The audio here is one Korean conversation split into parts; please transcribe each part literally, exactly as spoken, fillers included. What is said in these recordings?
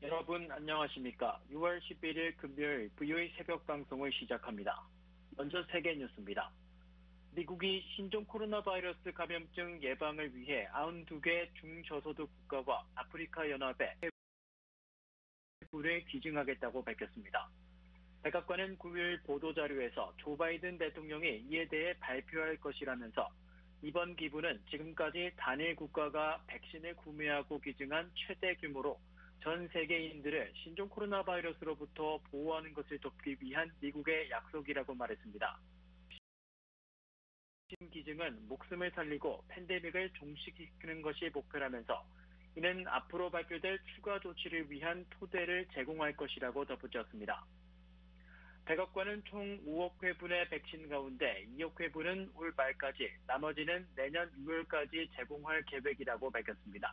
여러분 안녕하십니까? 유월 십일일 금요일 브이오에이 새벽 방송을 시작합니다. 먼저 세계 뉴스입니다. 미국이 신종 코로나 바이러스 감염증 예방을 위해 구십이 개 중저소득 국가와 아프리카 연합에 불을 기증하겠다고 밝혔습니다. 백악관은 구일 보도자료에서 조 바이든 대통령이 이에 대해 발표할 것이라면서 이번 기부는 지금까지 단일 국가가 백신을 구매하고 기증한 최대 규모로 전 세계인들을 신종 코로나 바이러스로부터 보호하는 것을 돕기 위한 미국의 약속이라고 말했습니다. 백신 기증은 목숨을 살리고 팬데믹을 종식시키는 것이 목표라면서 이는 앞으로 발표될 추가 조치를 위한 토대를 제공할 것이라고 덧붙였습니다. 백악관은 총 오억 회분의 백신 가운데 이억 회분은 올 말까지, 나머지는 내년 유월까지 제공할 계획이라고 밝혔습니다.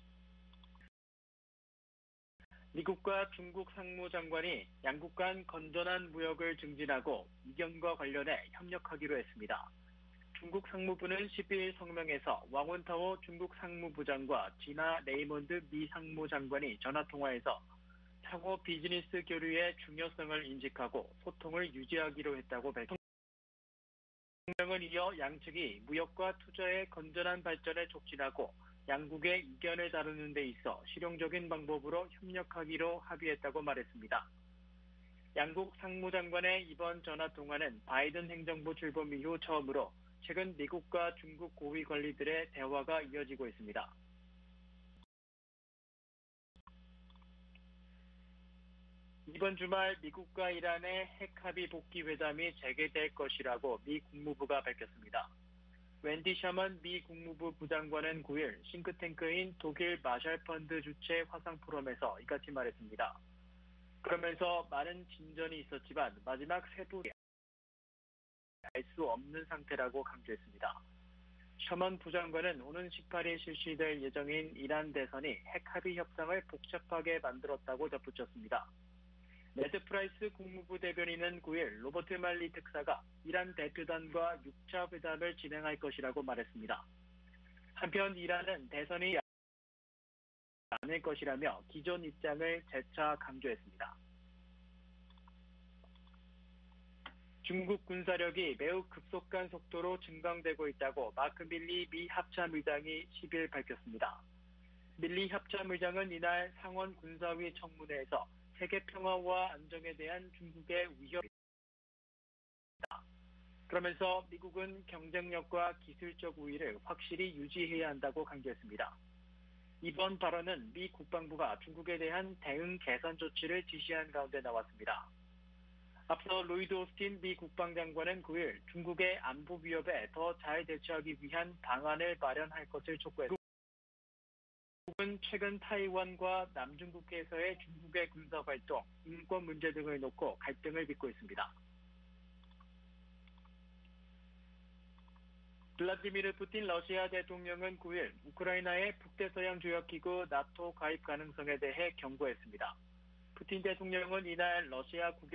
미국과 중국 상무장관이 양국 간 건전한 무역을 증진하고 이견과 관련해 협력하기로 했습니다. 중국 상무부는 십이일 성명에서 왕원타오 중국 상무부장과 지나 레이몬드 미 상무장관이 전화통화에서 상호 비즈니스 교류의 중요성을 인식하고 소통을 유지하기로 했다고 밝혔습니다. 성명은 이어 양측이 무역과 투자의 건전한 발전에 촉진하고 양국의 이견을 다루는 데 있어 실용적인 방법으로 협력하기로 합의했다고 말했습니다. 양국 상무장관의 이번 전화통화는 바이든 행정부 출범 이후 처음으로 최근 미국과 중국 고위 관리들의 대화가 이어지고 있습니다. 이번 주말 미국과 이란의 핵합의 복귀 회담이 재개될 것이라고 미 국무부가 밝혔습니다. 웬디 셔먼 미 국무부 부장관은 구일 싱크탱크인 독일 마샬 펀드 주최 화상 포럼에서 이같이 말했습니다. 그러면서 많은 진전이 있었지만 마지막 세부 알 수 없는 상태라고 강조했습니다. 셔먼 부장관은 오는 십팔일 실시될 예정인 이란 대선이 핵합의 협상을 복잡하게 만들었다고 덧붙였습니다. 네드 프라이스 국무부 대변인은 구일 로버트 말리 특사가 이란 대표단과 육 차 회담을 진행할 것이라고 말했습니다. 한편 이란은 대선이 않을 것이라며 기존 입장을 재차 강조했습니다. 중국 군사력이 매우 급속한 속도로 증강되고 있다고 마크 밀리 미 합참의장이 십일 밝혔습니다. 밀리 합참의장은 이날 상원 군사위 청문회에서 세계 평화와 안정에 대한 중국의 위협이다. 그러면서 미국은 경쟁력과 기술적 우위를 확실히 유지해야 한다고 강조했습니다. 이번 발언은 미 국방부가 중국에 대한 대응 개선 조치를 지시한 가운데 나왔습니다. 앞서 로이드 오스틴 미 국방장관은 구일 중국의 안보 위협에 더 잘 대처하기 위한 방안을 마련할 것을 촉구했습니다. 미국은 최근 타이완과 남중국해에서의 중국의 군사활동, 인권 문제 등을 놓고 갈등을 빚고 있습니다. 블라디미르 푸틴 러시아 대통령은 구일 우크라이나의 북대서양 조약기구 나토 가입 가능성에 대해 경고했습니다. 푸틴 대통령은 이날 러시아 국영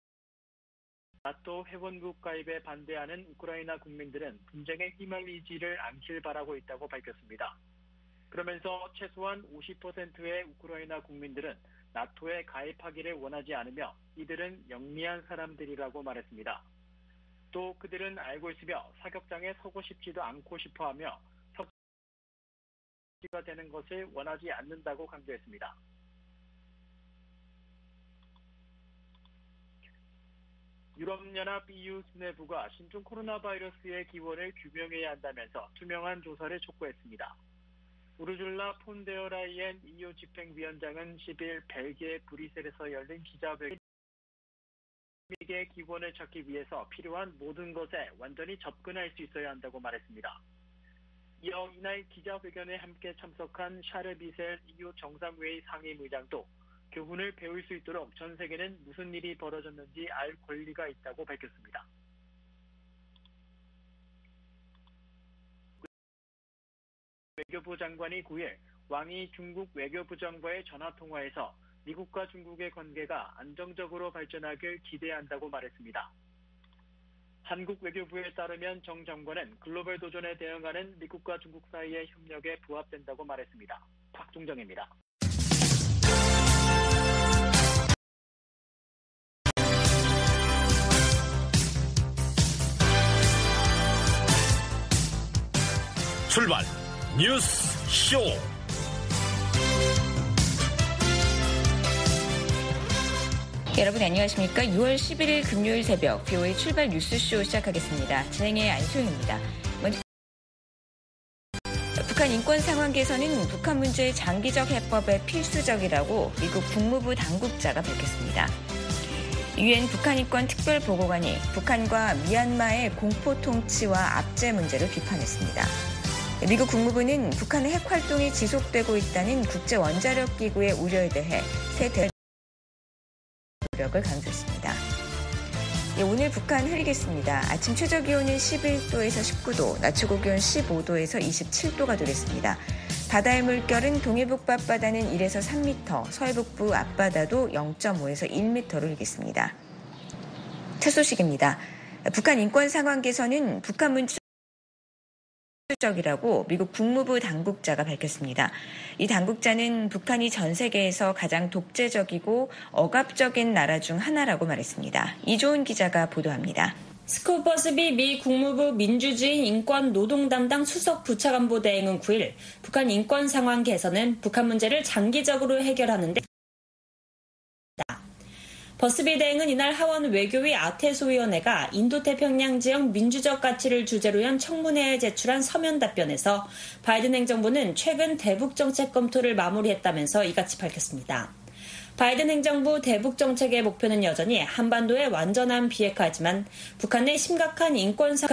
나토 회원국 가입에 반대하는 우크라이나 국민들은 분쟁에 휘말리지를 않길 바라고 있다고 밝혔습니다. 그러면서 최소한 오십 퍼센트의 우크라이나 국민들은 나토에 가입하기를 원하지 않으며 이들은 영리한 사람들이라고 말했습니다. 또 그들은 알고 있으며 사격장에 서고 싶지도 않고 싶어하며 석지가 되는 것을 원하지 않는다고 강조했습니다. 유럽연합 이유 수뇌부가 신종 코로나 바이러스의 기원을 규명해야 한다면서 투명한 조사를 촉구했습니다. 우르줄라 폰데어라이엔 이유 집행위원장은 십일 벨기에 브뤼셀에서 열린 기자회견에 의 기원을 찾기 위해서 필요한 모든 것에 완전히 접근할 수 있어야 한다고 말했습니다. 이어 이날 기자회견에 함께 참석한 샤르 미셀 이유 정상회의 상임의장도 교훈을 배울 수 있도록 전 세계는 무슨 일이 벌어졌는지 알 권리가 있다고 밝혔습니다. 외교부 장관이 구일 왕이 중국 외교부장과의 전화통화에서 미국과 중국의 관계가 안정적으로 발전하길 기대한다고 말했습니다. 한국 외교부에 따르면 정 장관은 글로벌 도전에 대응하는 미국과 중국 사이의 협력에 부합된다고 말했습니다. 박종정입니다. 출발 뉴스 쇼. 여러분 안녕하십니까? 유월 십일일 금요일 새벽 비오에이 출발 뉴스쇼 시작하겠습니다. 진행의 안소영입니다. 먼저 북한 인권 상황 개선은 북한 문제의 장기적 해법에 필수적이라고 미국 국무부 당국자가 밝혔습니다. 유엔 북한 인권 특별보고관이 북한과 미얀마의 공포 통치와 압제 문제를 비판했습니다. 미국 국무부는 북한의 핵 활동이 지속되고 있다는 국제 원자력 기구의 우려에 대해 새 대 노력을 강조했습니다. 예, 오늘 북한 흐리겠습니다. 아침 최저 기온은 십일도에서 십구도, 낮 최고 기온 십오도에서 이십칠도가 되겠습니다. 바다의 물결은 동해북 앞바다는 일에서 삼 미터, 서해북부 앞바다도 영점오에서 일 미터로 일겠습니다. 첫 소식입니다. 북한 인권 상황 개선은 북한 문제 적이라고 미국 국무부 당국자가 밝혔습니다. 이 당국자는 북한이 전 세계에서 가장 독재적이고 억압적인 나라 중 하나라고 말했습니다. 이조은 기자가 보도합니다. 스콧 버스비 미 국무부 민주주의 인권 노동 담당 수석 부차관보 대행은 구일 북한 인권 상황 개선은 북한 문제를 장기적으로 해결하는 데 버스비 대행은 이날 하원 외교위 아태소위원회가 인도태평양 지역 민주적 가치를 주제로 한 청문회에 제출한 서면 답변에서 바이든 행정부는 최근 대북 정책 검토를 마무리했다면서 이같이 밝혔습니다. 바이든 행정부 대북 정책의 목표는 여전히 한반도의 완전한 비핵화이지만 북한의 심각한 인권 상황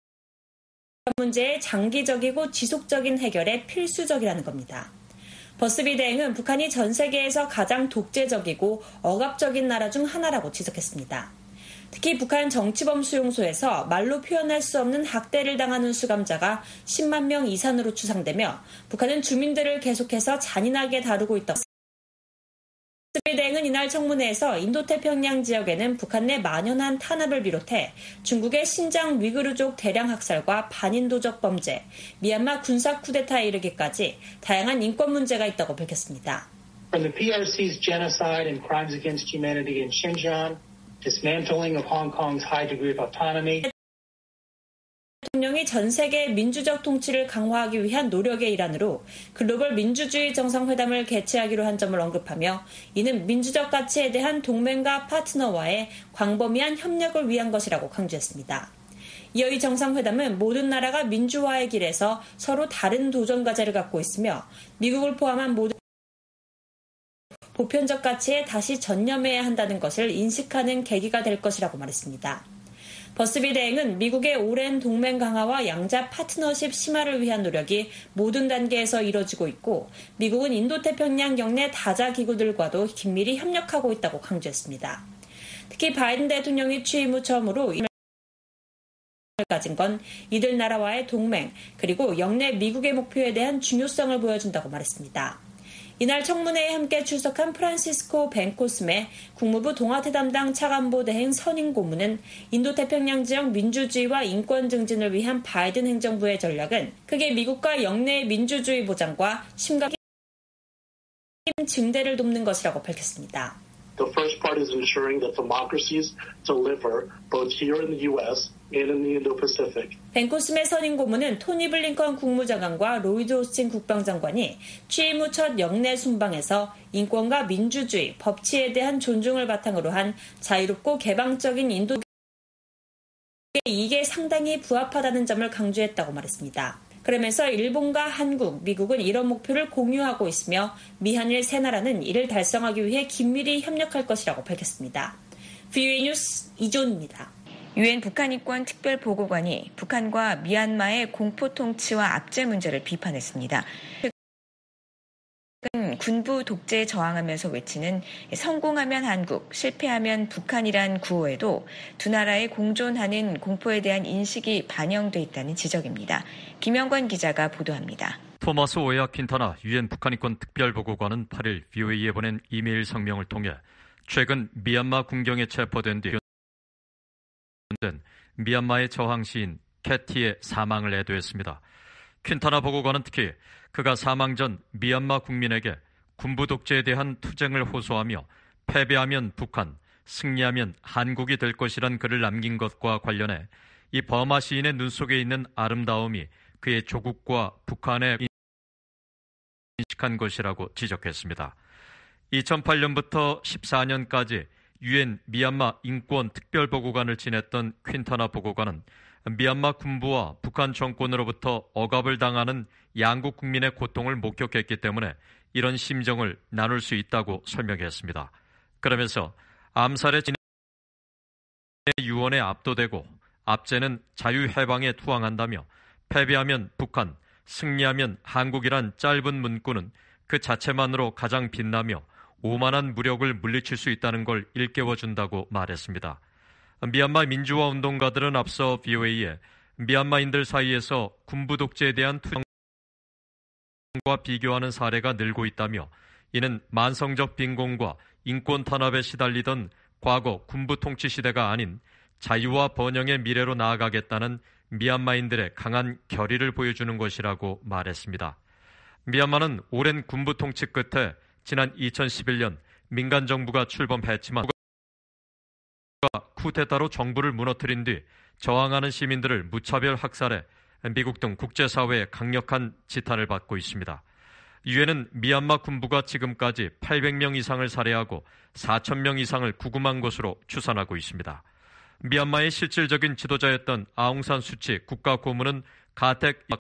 문제의 장기적이고 지속적인 해결에 필수적이라는 겁니다. 버스비 대행은 북한이 전 세계에서 가장 독재적이고 억압적인 나라 중 하나라고 지적했습니다. 특히 북한 정치범 수용소에서 말로 표현할 수 없는 학대를 당하는 수감자가 십만 명 이상으로 추산되며 북한은 주민들을 계속해서 잔인하게 다루고 있다고 버스비 대행은 이날 청문회에서 인도태평양 지역에는 북한 내 만연한 탄압을 비롯해 중국의 신장 위구르족 대량 학살과 반인도적 범죄, 미얀마 군사 쿠데타에 이르기까지 다양한 인권 문제가 있다고 밝혔습니다. From the 피알씨's genocide and crimes against humanity in Xinjiang, dismantling of Hong Kong's high degree of autonomy. 대통령이 전 세계 민주적 통치를 강화하기 위한 노력의 일환으로 글로벌 민주주의 정상회담을 개최하기로 한 점을 언급하며 이는 민주적 가치에 대한 동맹과 파트너와의 광범위한 협력을 위한 것이라고 강조했습니다. 이어 이 정상회담은 모든 나라가 민주화의 길에서 서로 다른 도전 과제를 갖고 있으며 미국을 포함한 모든 보편적 가치에 다시 전념해야 한다는 것을 인식하는 계기가 될 것이라고 말했습니다. 버스비 대행은 미국의 오랜 동맹 강화와 양자 파트너십 심화를 위한 노력이 모든 단계에서 이뤄지고 있고 미국은 인도태평양 영내 다자 기구들과도 긴밀히 협력하고 있다고 강조했습니다. 특히 바이든 대통령이 취임 후 처음으로 가진 건 이들 나라와의 동맹 그리고 영내 미국의 목표에 대한 중요성을 보여준다고 말했습니다. 이날 청문회에 함께 출석한 프란시스코 벤코스메 국무부 동아태 담당 차관보 대행 선임 고문은 인도태평양 지역 민주주의와 인권 증진을 위한 바이든 행정부의 전략은 크게 미국과 영내의 민주주의 보장과 심각한 증대를 돕는 것이라고 밝혔습니다. The first part is ensuring that democracies deliver both here in the U.S. and in the Indo-Pacific. 벤코스메 선임 고문은 토니 블링컨 국무장관과 로이드 오스틴 국방장관이 취임 후 첫 영내 순방에서 인권과 민주주의, 법치에 대한 존중을 바탕으로 한 자유롭고 개방적인 인도 이게 상당히 부합하다는 점을 강조했다고 말했습니다. 그러면서 일본과 한국, 미국은 이런 목표를 공유하고 있으며 미한일 세 나라는 이를 달성하기 위해 긴밀히 협력할 것이라고 밝혔습니다. 브이오에이 뉴스 이조은입니다. 유엔 북한 인권 특별보고관이 북한과 미얀마의 공포 통치와 압제 문제를 비판했습니다. 군부 독재에 저항하면서 외치는 성공하면 한국, 실패하면 북한이란 구호에도 두 나라의 공존하는 공포에 대한 인식이 반영돼 있다는 지적입니다. 김영관 기자가 보도합니다. 토마스 오야 퀸타나 유엔 북한인권 특별보고관은 팔일 브이오에이에 보낸 이메일 성명을 통해 최근 미얀마 군경에 체포된 뒤 미얀마의 저항 시인 캐티의 사망을 애도했습니다. 퀸타나 보고관은 특히 그가 사망 전 미얀마 국민에게 군부 독재에 대한 투쟁을 호소하며 패배하면 북한, 승리하면 한국이 될 것이란 글을 남긴 것과 관련해 이 버마 시인의 눈 속에 있는 아름다움이 그의 조국과 북한에 인식한 것이라고 지적했습니다. 이천팔 년부터 십사 년까지 유엔 미얀마 인권 특별보고관을 지냈던 퀸타나 보고관은 미얀마 군부와 북한 정권으로부터 억압을 당하는 양국 국민의 고통을 목격했기 때문에 이런 심정을 나눌 수 있다고 설명했습니다. 그러면서 암살의 진의 유언에 압도되고 압제는 자유해방에 투항한다며 패배하면 북한, 승리하면 한국이란 짧은 문구는 그 자체만으로 가장 빛나며 오만한 무력을 물리칠 수 있다는 걸 일깨워준다고 말했습니다. 미얀마 민주화 운동가들은 앞서 브이오에이에 미얀마인들 사이에서 군부 독재에 대한 투쟁과 비교하는 사례가 늘고 있다며 이는 만성적 빈곤과 인권 탄압에 시달리던 과거 군부 통치 시대가 아닌 자유와 번영의 미래로 나아가겠다는 미얀마인들의 강한 결의를 보여주는 것이라고 말했습니다. 미얀마는 오랜 군부 통치 끝에 지난 이천십일 년 민간 정부가 출범했지만 쿠데타로 정부를 무너뜨린 뒤 저항하는 시민들을 무차별 학살해 미국 등 국제사회의 강력한 지탄을 받고 있습니다. 유엔은 미얀마 군부가 지금까지 팔백 명 이상을 살해하고 사천 명 이상을 구금한 것으로 추산하고 있습니다. 미얀마의 실질적인 지도자였던 아웅산 수치 국가고문은 가택하고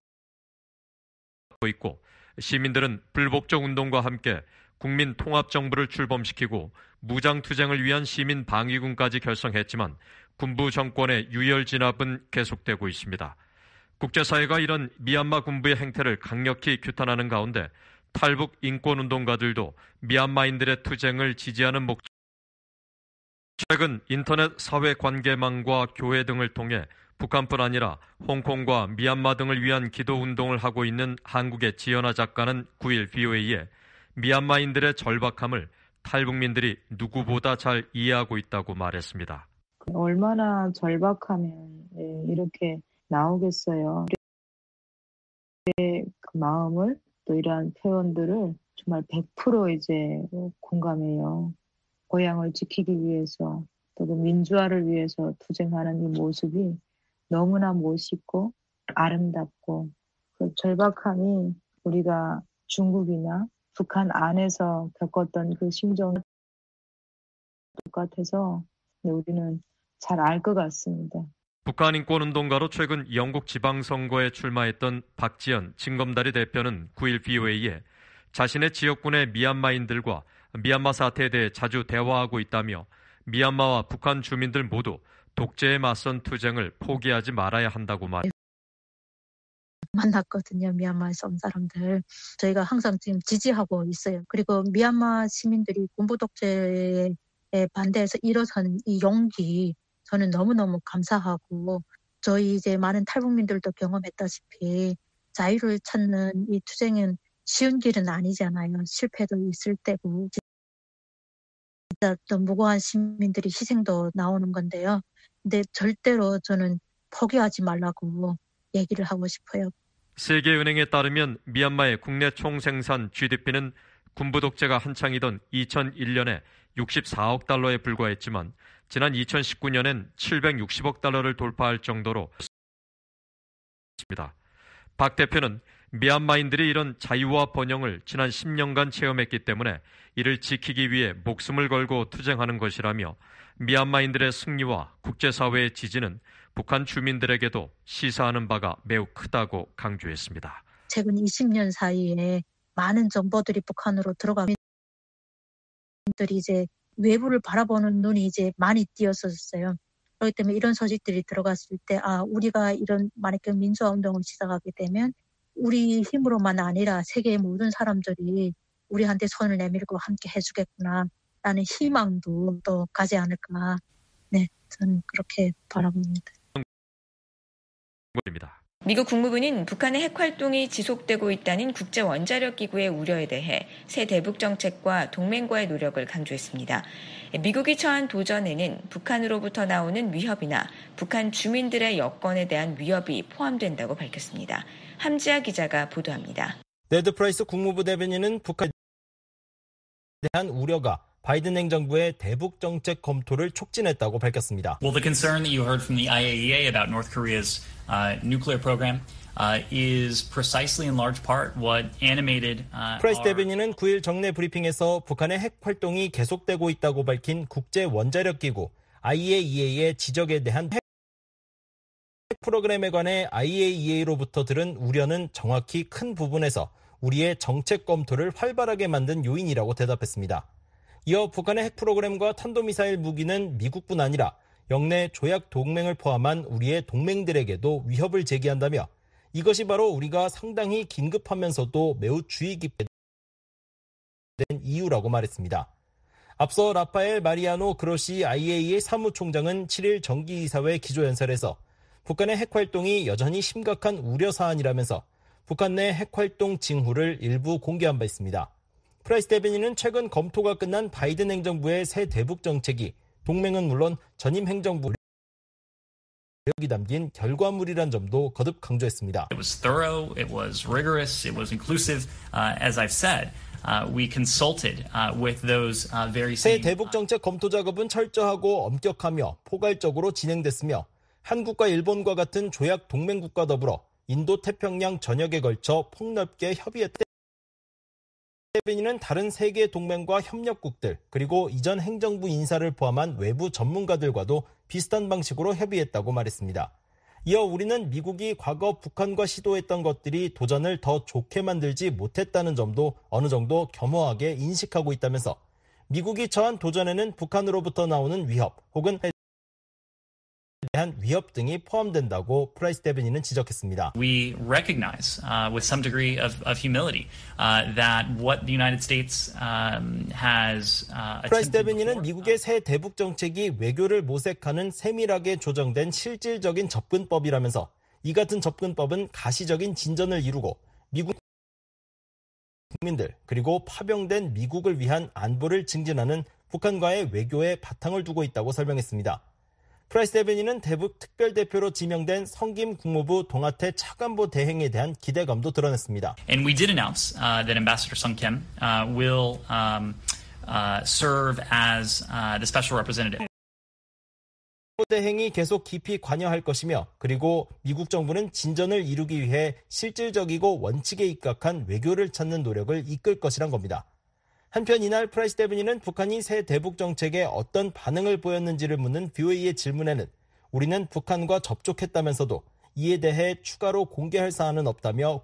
있고 시민들은 불복종 운동과 함께 국민 통합정부를 출범시키고 무장투쟁을 위한 시민 방위군까지 결성했지만 군부 정권의 유혈 진압은 계속되고 있습니다. 국제사회가 이런 미얀마 군부의 행태를 강력히 규탄하는 가운데 탈북 인권운동가들도 미얀마인들의 투쟁을 지지하는 목적 최근 인터넷 사회관계망과 교회 등을 통해 북한뿐 아니라 홍콩과 미얀마 등을 위한 기도운동을 하고 있는 한국의 지연아 작가는 구 일 브이오에이에 미얀마인들의 절박함을 탈북민들이 누구보다 잘 이해하고 있다고 말했습니다. 얼마나 절박하면 이렇게 나오겠어요. 그 마음을 또 이러한 표현들을 정말 백 퍼센트 이제 공감해요. 고향을 지키기 위해서 또 민주화를 위해서 투쟁하는 이 모습이 너무나 멋있고 아름답고 그 절박함이 우리가 중국이나 북한 안에서 겪었던 그 심정 똑같아서 우리는 잘 알 것 같습니다. 북한 인권운동가로 최근 영국 지방선거에 출마했던 박지연 징검다리 대표는 구 일 브이오에이에 자신의 지역군의 미얀마인들과 미얀마 사태에 대해 자주 대화하고 있다며 미얀마와 북한 주민들 모두 독재에 맞선 투쟁을 포기하지 말아야 한다고 말했습니다. 만났거든요. 미얀마에서 온 사람들. 저희가 항상 지금 지지하고 있어요. 그리고 미얀마 시민들이 군부 독재에 반대해서 일어서는 이 용기 저는 너무너무 감사하고 저희 이제 많은 탈북민들도 경험했다시피 자유를 찾는 이 투쟁은 쉬운 길은 아니잖아요. 실패도 있을 때고 진짜 또 무고한 시민들이 희생도 나오는 건데요. 근데 절대로 저는 포기하지 말라고 얘기를 하고 싶어요. 세계은행에 따르면 미얀마의 국내 총생산 지디피는 군부 독재가 한창이던 이천일 년에 육십사억 달러에 불과했지만 지난 이천십구 년엔 칠백육십억 달러를 돌파할 정도로 있습니다. 박 대표는 미얀마인들이 이런 자유와 번영을 지난 십 년간 체험했기 때문에 이를 지키기 위해 목숨을 걸고 투쟁하는 것이라며 미얀마인들의 승리와 국제사회의 지지는 북한 주민들에게도 시사하는 바가 매우 크다고 강조했습니다. 최근 이십 년 사이에 많은 정보들이 북한으로 들어가면 들이 이제 외부를 바라보는 눈이 이제 많이 띄었었어요. 그렇기 때문에 이런 소식들이 들어갔을 때 아 우리가 이런 만약에 민주화 운동을 시작하게 되면 우리 힘으로만 아니라 세계의 모든 사람들이 우리한테 손을 내밀고 함께 해주겠구나라는 희망도 또 가지 않을까. 네, 저는 그렇게 바라봅니다. 미국 국무부는 북한의 핵 활동이 지속되고 있다는 국제원자력기구의 우려에 대해 새 대북 정책과 동맹과의 노력을 강조했습니다. 미국이 처한 도전에는 북한으로부터 나오는 위협이나 북한 주민들의 여건에 대한 위협이 포함된다고 밝혔습니다. 함지아 기자가 보도합니다. 네드 프라이스 국무부 대변인은 북한에 대한 우려가 바이든 행정부의 대북 정책 검토를 촉진했다고 밝혔습니다. Well, the concern that you heard from the I A E A about North Korea's uh, nuclear program uh, is precisely in large part what animated uh, 프라이스 대변인은 구 일 정례 브리핑에서 북한의 핵 활동이 계속되고 있다고 밝힌 국제 원자력 기구 아이 에이 이 에이의 지적에 대한 핵 프로그램에 관해 아이 에이 이 에이로부터 들은 우려는 정확히 큰 부분에서 우리의 정책 검토를 활발하게 만든 요인이라고 대답했습니다. 이어 북한의 핵 프로그램과 탄도미사일 무기는 미국뿐 아니라 영내 조약 동맹을 포함한 우리의 동맹들에게도 위협을 제기한다며 이것이 바로 우리가 상당히 긴급하면서도 매우 주의 깊게 된 이유라고 말했습니다. 앞서 라파엘 마리아노 그로시 아이 에이 이의 사무총장은 칠 일 정기이사회 기조연설에서 북한의 핵 활동이 여전히 심각한 우려 사안이라면서 북한 내 핵 활동 징후를 일부 공개한 바 있습니다. 프라이스 대변인은 최근 검토가 끝난 바이든 행정부의 새 대북 정책이 동맹은 물론 전임 행정부 력이 담긴 결과물이란 점도 거듭 강조했습니다. It was thorough, it was rigorous, it was inclusive. Uh, as I've said, uh, we consulted uh, with those uh, very 새 same. 대북 정책 검토 작업은 철저하고 엄격하며 포괄적으로 진행됐으며 한국과 일본과 같은 조약 동맹국과 더불어 인도 태평양 전역에 걸쳐 폭넓게 협의했다. 대변인은 다른 세계 동맹과 협력국들 그리고 이전 행정부 인사를 포함한 외부 전문가들과도 비슷한 방식으로 협의했다고 말했습니다. 이어 우리는 미국이 과거 북한과 시도했던 것들이 도전을 더 좋게 만들지 못했다는 점도 어느 정도 겸허하게 인식하고 있다면서 미국이 처한 도전에는 북한으로부터 나오는 위협 혹은 대한 위협 등이 포함된다고 프라이스 대변인은 지적했습니다. We recognize uh, with some degree of, of humility uh, that what the United States um, has uh, 프라이스 대변인은 미국의 새 대북 정책이 외교를 모색하는 세밀하게 조정된 실질적인 접근법이라면서 이 같은 접근법은 가시적인 진전을 이루고 미국 국민들 그리고 파병된 미국을 위한 안보를 증진하는 북한과의 외교에 바탕을 두고 있다고 설명했습니다. 프라이스 대변인은 대북 특별대표로 지명된 성김 국무부 동아태 차관보 대행에 대한 기대감도 드러냈습니다. And we did announce uh, that Ambassador Sung Kim uh, will um, uh, serve as uh, the special representative. 대행이 계속 깊이 관여할 것이며 그리고 미국 정부는 진전을 이루기 위해 실질적이고 원칙에 입각한 외교를 찾는 노력을 이끌 것이란 겁니다. 한편 이날 프라이스 대변인은 북한이 새 대북 정책에 어떤 반응을 보였는지를 묻는 브이오에이의 질문에는 우리는 북한과 접촉했다면서도 이에 대해 추가로 공개할 사안은 없다며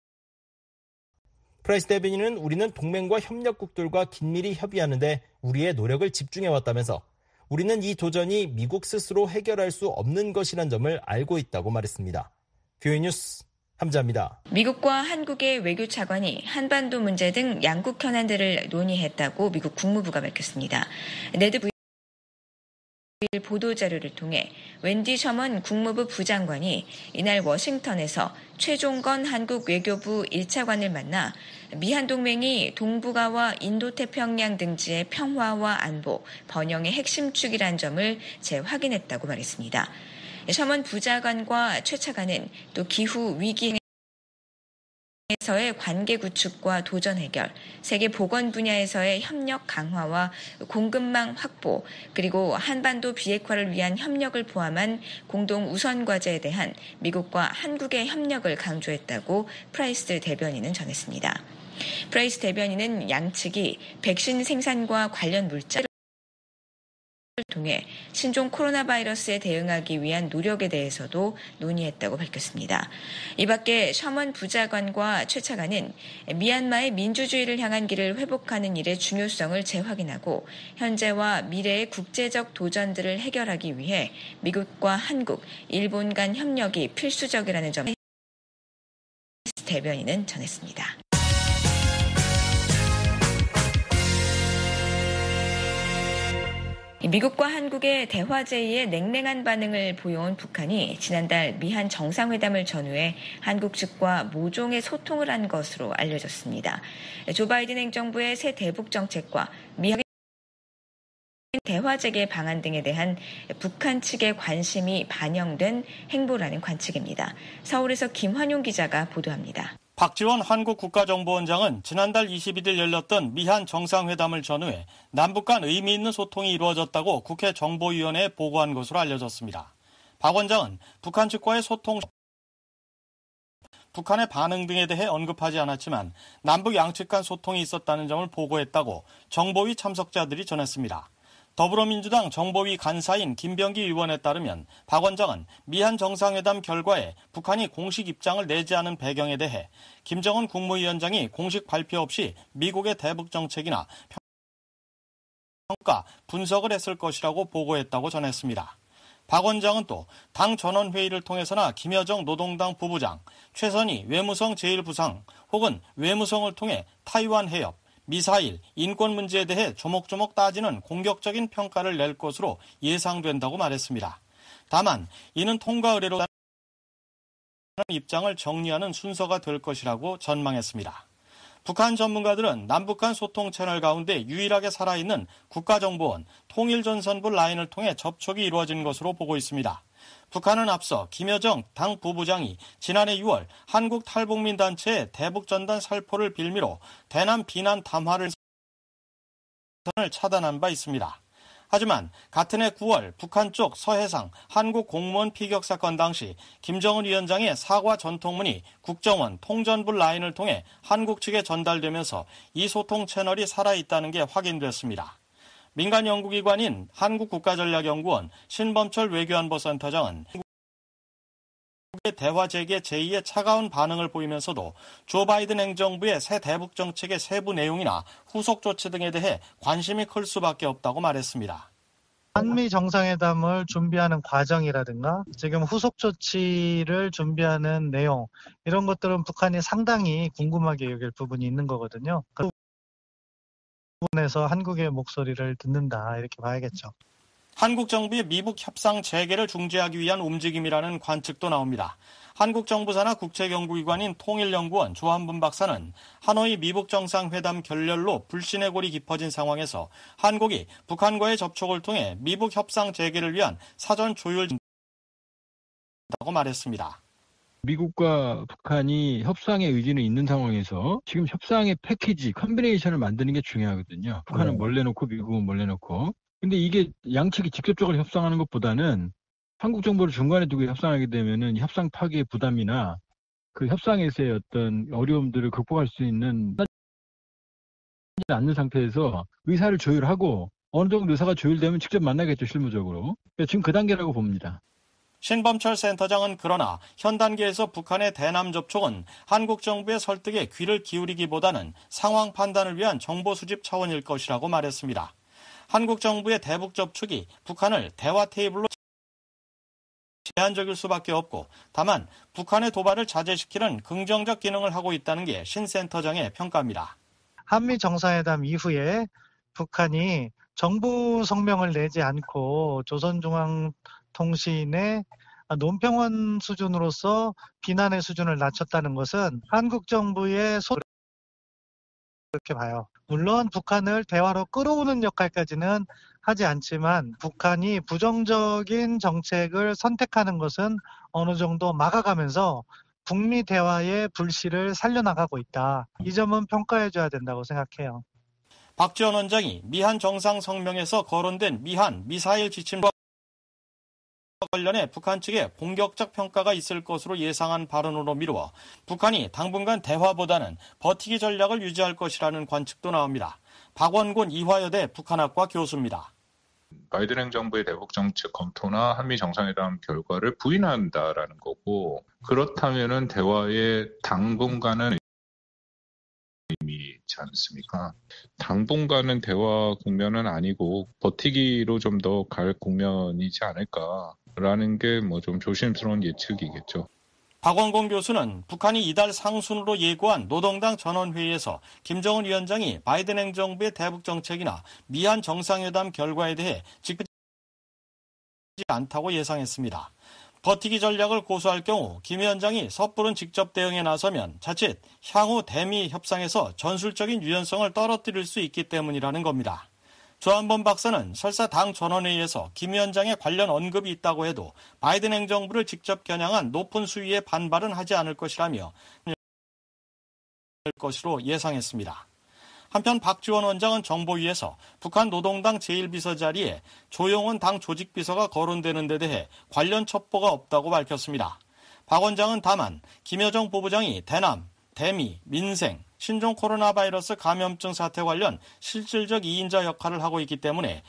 프라이스 대변인은 우리는 동맹과 협력국들과 긴밀히 협의하는데 우리의 노력을 집중해왔다면서 우리는 이 도전이 미국 스스로 해결할 수 없는 것이란 점을 알고 있다고 말했습니다. 브이오에이 뉴스 함자입니다. 미국과 한국의 외교 차관이 한반도 문제 등 양국 현안들을 논의했다고 미국 국무부가 밝혔습니다. 네드 부일 보도자료를 통해 웬디 셔먼 국무부 부장관이 이날 워싱턴에서 최종건 한국 외교부 일 차관을 만나 미한 동맹이 동북아와 인도태평양 등지의 평화와 안보, 번영의 핵심 축이란 점을 재확인했다고 말했습니다. 셔먼 부장관과 최 차관은 또 기후 위기 에서의 관계 구축과 도전 해결, 세계 보건 분야에서의 협력 강화와 공급망 확보, 그리고 한반도 비핵화를 위한 협력을 포함한 공동 우선 과제에 대한 미국과 한국의 협력을 강조했다고 프라이스 대변인은 전했습니다. 프라이스 대변인은 양측이 백신 생산과 관련 물자를 통해 신종 코로나 바이러스에 대응하기 위한 노력에 대해서도 논의했다고 밝혔습니다. 이 밖에 셔먼 부장관과 최 차관은 미얀마의 민주주의를 향한 길을 회복하는 일의 중요성을 재확인하고 현재와 미래의 국제적 도전들을 해결하기 위해 미국과 한국, 일본 간 협력이 필수적이라는 점을 대변인은 전했습니다. 미국과 한국의 대화 제의에 냉랭한 반응을 보여온 북한이 지난달 미한 정상회담을 전후해 한국 측과 모종의 소통을 한 것으로 알려졌습니다. 조 바이든 행정부의 새 대북 정책과 미한 대화 재개 방안 등에 대한 북한 측의 관심이 반영된 행보라는 관측입니다. 서울에서 김환용 기자가 보도합니다. 박지원 한국국가정보원장은 지난달 이십일일 열렸던 미한 정상회담을 전후해 남북 간 의미 있는 소통이 이루어졌다고 국회 정보위원회에 보고한 것으로 알려졌습니다. 박 원장은 북한 측과의 소통, 북한의 반응 등에 대해 언급하지 않았지만 남북 양측 간 소통이 있었다는 점을 보고했다고 정보위 참석자들이 전했습니다. 더불어민주당 정보위 간사인 김병기 의원에 따르면 박 원장은 미한 정상회담 결과에 북한이 공식 입장을 내지 않은 배경에 대해 김정은 국무위원장이 공식 발표 없이 미국의 대북 정책이나 평가, 분석을 했을 것이라고 보고했다고 전했습니다. 박 원장은 또 당 전원회의를 통해서나 김여정 노동당 부부장, 최선희 외무성 제일 부상 혹은 외무성을 통해 타이완 해협, 미사일, 인권 문제에 대해 조목조목 따지는 공격적인 평가를 낼 것으로 예상된다고 말했습니다. 다만 이는 통과 의례로 입장을 정리하는 순서가 될 것이라고 전망했습니다. 북한 전문가들은 남북 간 소통 채널 가운데 유일하게 살아있는 국가정보원 통일전선부 라인을 통해 접촉이 이루어진 것으로 보고 있습니다. 북한은 앞서 김여정 당 부부장이 지난해 유월 한국 탈북민 단체의 대북전단 살포를 빌미로 대남 비난 담화를 차단한 바 있습니다. 하지만 같은 해 구월 북한 쪽 서해상 한국 공무원 피격 사건 당시 김정은 위원장의 사과 전통문이 국정원 통전부 라인을 통해 한국 측에 전달되면서 이 소통 채널이 살아있다는 게 확인됐습니다. 민간 연구기관인 한국국가전략연구원 신범철 외교안보센터장은 한국의 대화 재개 제의에 차가운 반응을 보이면서도 조 바이든 행정부의 새 대북 정책의 세부 내용이나 후속 조치 등에 대해 관심이 클 수밖에 없다고 말했습니다. 한미 정상회담을 준비하는 과정이라든가 지금 후속 조치를 준비하는 내용 이런 것들은 북한이 상당히 궁금하게 여길 부분이 있는 거거든요. 그 부분에서 한국의 목소리를 듣는다 이렇게 봐야겠죠. 한국 정부의 미북 협상 재개를 중지하기 위한 움직임이라는 관측도 나옵니다. 한국 정부 산하 국책연구기관인 통일연구원 조한분 박사는 하노이 미북 정상회담 결렬로 불신의 골이 깊어진 상황에서 한국이 북한과의 접촉을 통해 미북 협상 재개를 위한 사전 조율 다고 말했습니다. 미국과 북한이 협상의 의지는 있는 상황에서 지금 협상의 패키지, 컨비네이션을 만드는 게 중요하거든요. 북한은 네. 몰래 놓고 미국은 몰래 놓고. 근데 이게 양측이 직접적으로 협상하는 것보다는 한국 정부를 중간에 두고 협상하게 되면은 협상 파기의 부담이나 그 협상에서의 어떤 어려움들을 극복할 수 있는 않는 상태에서 의사를 조율하고 어느 정도 의사가 조율되면 직접 만나겠죠, 실무적으로. 지금 그 단계라고 봅니다. 신범철 센터장은 그러나 현 단계에서 북한의 대남 접촉은 한국 정부의 설득에 귀를 기울이기보다는 상황 판단을 위한 정보 수집 차원일 것이라고 말했습니다. 한국 정부의 대북 접촉이 북한을 대화 테이블로 제한적일 수밖에 없고 다만 북한의 도발을 자제시키는 긍정적 기능을 하고 있다는 게 신 센터장의 평가입니다. 한미 정상회담 이후에 북한이 정부 성명을 내지 않고 조선중앙통신의 논평원 수준으로서 비난의 수준을 낮췄다는 것은 한국 정부의 소 그렇게 봐요. 물론 북한을 대화로 끌어오는 역할까지는 하지 않지만 북한이 부정적인 정책을 선택하는 것은 어느 정도 막아가면서 북미 대화의 불씨를 살려나가고 있다. 이 점은 평가해줘야 된다고 생각해요. 박지원 원장이 미한 정상 성명에서 거론된 미한 미사일 지침과 관련해 북한 측에 공격적 평가가 있을 것으로 예상한 발언으로 미루어 북한이 당분간 대화보다는 버티기 전략을 유지할 것이라는 관측도 나옵니다. 박원곤 이화여대 북한학과 교수입니다. 바이든 행정부의 대북 정책 검토나 한미 정상회담 결과를 부인한다라는 거고 그렇다면은 대화에 당분간은 의미있지 않습니까? 당분간은 대화 국면은 아니고 버티기로 좀 더 갈 국면이지 않을까라는 게 뭐 좀 조심스러운 예측이겠죠. 박원공 교수는 북한이 이달 상순으로 예고한 노동당 전원회의에서 김정은 위원장이 바이든 행정부의 대북 정책이나 미한 정상회담 결과에 대해 직접하지 않다고 예상했습니다. 버티기 전략을 고수할 경우 김 위원장이 섣부른 직접 대응에 나서면 자칫 향후 대미 협상에서 전술적인 유연성을 떨어뜨릴 수 있기 때문이라는 겁니다. 조한범 박사는 설사 당 전원회의에서 김 위원장의 관련 언급이 있다고 해도 바이든 행정부를 직접 겨냥한 높은 수위의 반발은 하지 않을 것이라며 것으로 예상했습니다. 한편 박지원 원장은 정보위에서 북한 노동당 제일 비서 자리에 조용훈 당 조직비서가 거론되는 데 대해 관련 첩보가 없다고 밝혔습니다. 박 원장은 다만 김여정 부부장이 대남, 대미, 민생, 신종 코로나 바이러스 감염증 사태 관련 실질적 이인자 역할을 하고 있기 때문에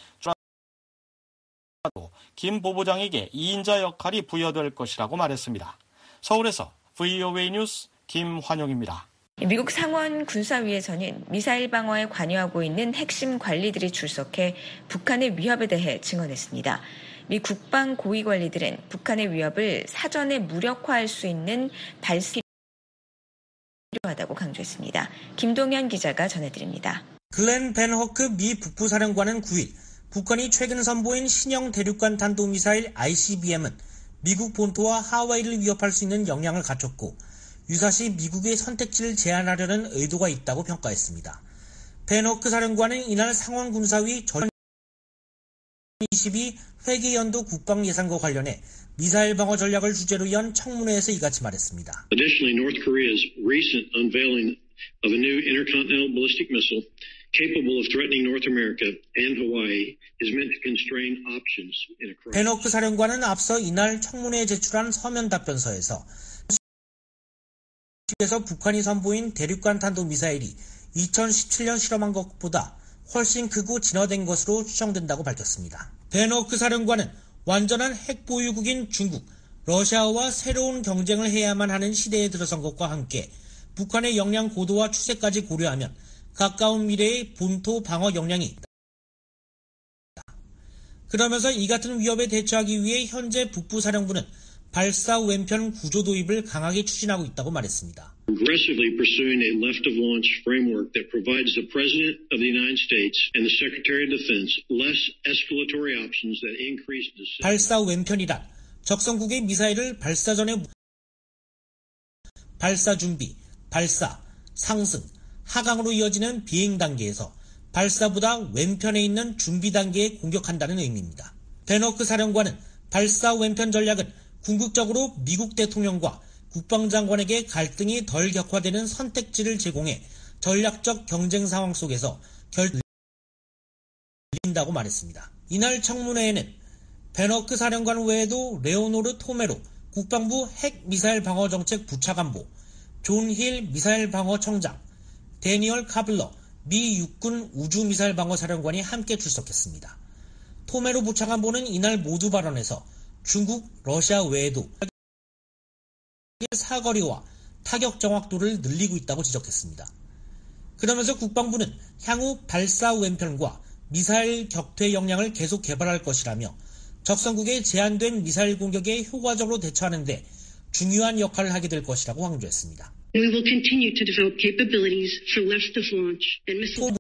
김 부부장에게 이인자 역할이 부여될 것이라고 말했습니다. 서울에서 브이오에이 뉴스 김환용입니다. 미국 상원 군사위에서는 미사일 방어에 관여하고 있는 핵심 관리들이 출석해 북한의 위협에 대해 증언했습니다. 미 국방 고위 관리들은 북한의 위협을 사전에 무력화할 수 있는 발상이 필요하다고 강조했습니다. 김동현 기자가 전해드립니다. 글렌 벤 허크 미 북부사령관은 구일 북한이 최근 선보인 신형 대륙간 탄도미사일 아이씨비엠은 미국 본토와 하와이를 위협할 수 있는 역량을 갖췄고 유사시 미국의 선택지를 제한하려는 의도가 있다고 평가했습니다. 벤 허크 사령관은 이날 상원 군사위 이십이 회계연도 국방예산과 관련해 미사일 방어 전략을 주제로 연 청문회에서 이같이 말했습니다. Additionally, North Korea's recent unveiling of a new intercontinental ballistic missile capable of threatening North America and Hawaii is meant to constrain options in a crisis. 벤 허크 사령관은 앞서 이날 청문회에 제출한 서면 답변서에서 에서 북한이 선보인 대륙간 탄도미사일이 이천십칠 년 실험한 것보다 훨씬 크고 진화된 것으로 추정된다고 밝혔습니다. 벤 허크 사령관은 완전한 핵보유국인 중국, 러시아와 새로운 경쟁을 해야만 하는 시대에 들어선 것과 함께 북한의 역량 고도와 추세까지 고려하면 가까운 미래의 본토 방어 역량이 있다. 그러면서 이 같은 위협에 대처하기 위해 현재 북부사령부는 발사 왼편 구조 도입을 강하게 추진하고 있다고 말했습니다. Aggressively pursuing a left-of-launch framework that provides the President of the United States and the Secretary of Defense less escalatory options that increase the... 발사 왼편이란 적성국의 미사일을 발사 전에 발사 준비, 발사, 상승, 하강으로 이어지는 비행 단계에서 발사보다 왼편에 있는 준비 단계에 공격한다는 의미입니다. 벤 허크 사령관은 발사 왼편 전략은 궁극적으로 미국 대통령과 국방장관에게 갈등이 덜 격화되는 선택지를 제공해 전략적 경쟁 상황 속에서 결정된다고 말했습니다. 이날 청문회에는 벤 허크 사령관 외에도 레오노르 토메로 국방부 핵미사일 방어정책 부차관보, 존 힐 미사일 방어청장, 데니얼 카블러 미 육군 우주미사일 방어사령관이 함께 출석했습니다. 토메로 부차관보는 이날 모두 발언에서 중국, 러시아 외에도 사거리와 타격 정확도를 늘리고 있다고 지적했습니다. 그러면서 국방부는 향후 발사 왼편과 미사일 격퇴 역량을 계속 개발할 것이라며 적성국의 제한된 미사일 공격에 효과적으로 대처하는 데 중요한 역할을 하게 될 것이라고 강조했습니다. We will continue to develop capabilities for left-of-launch and missile.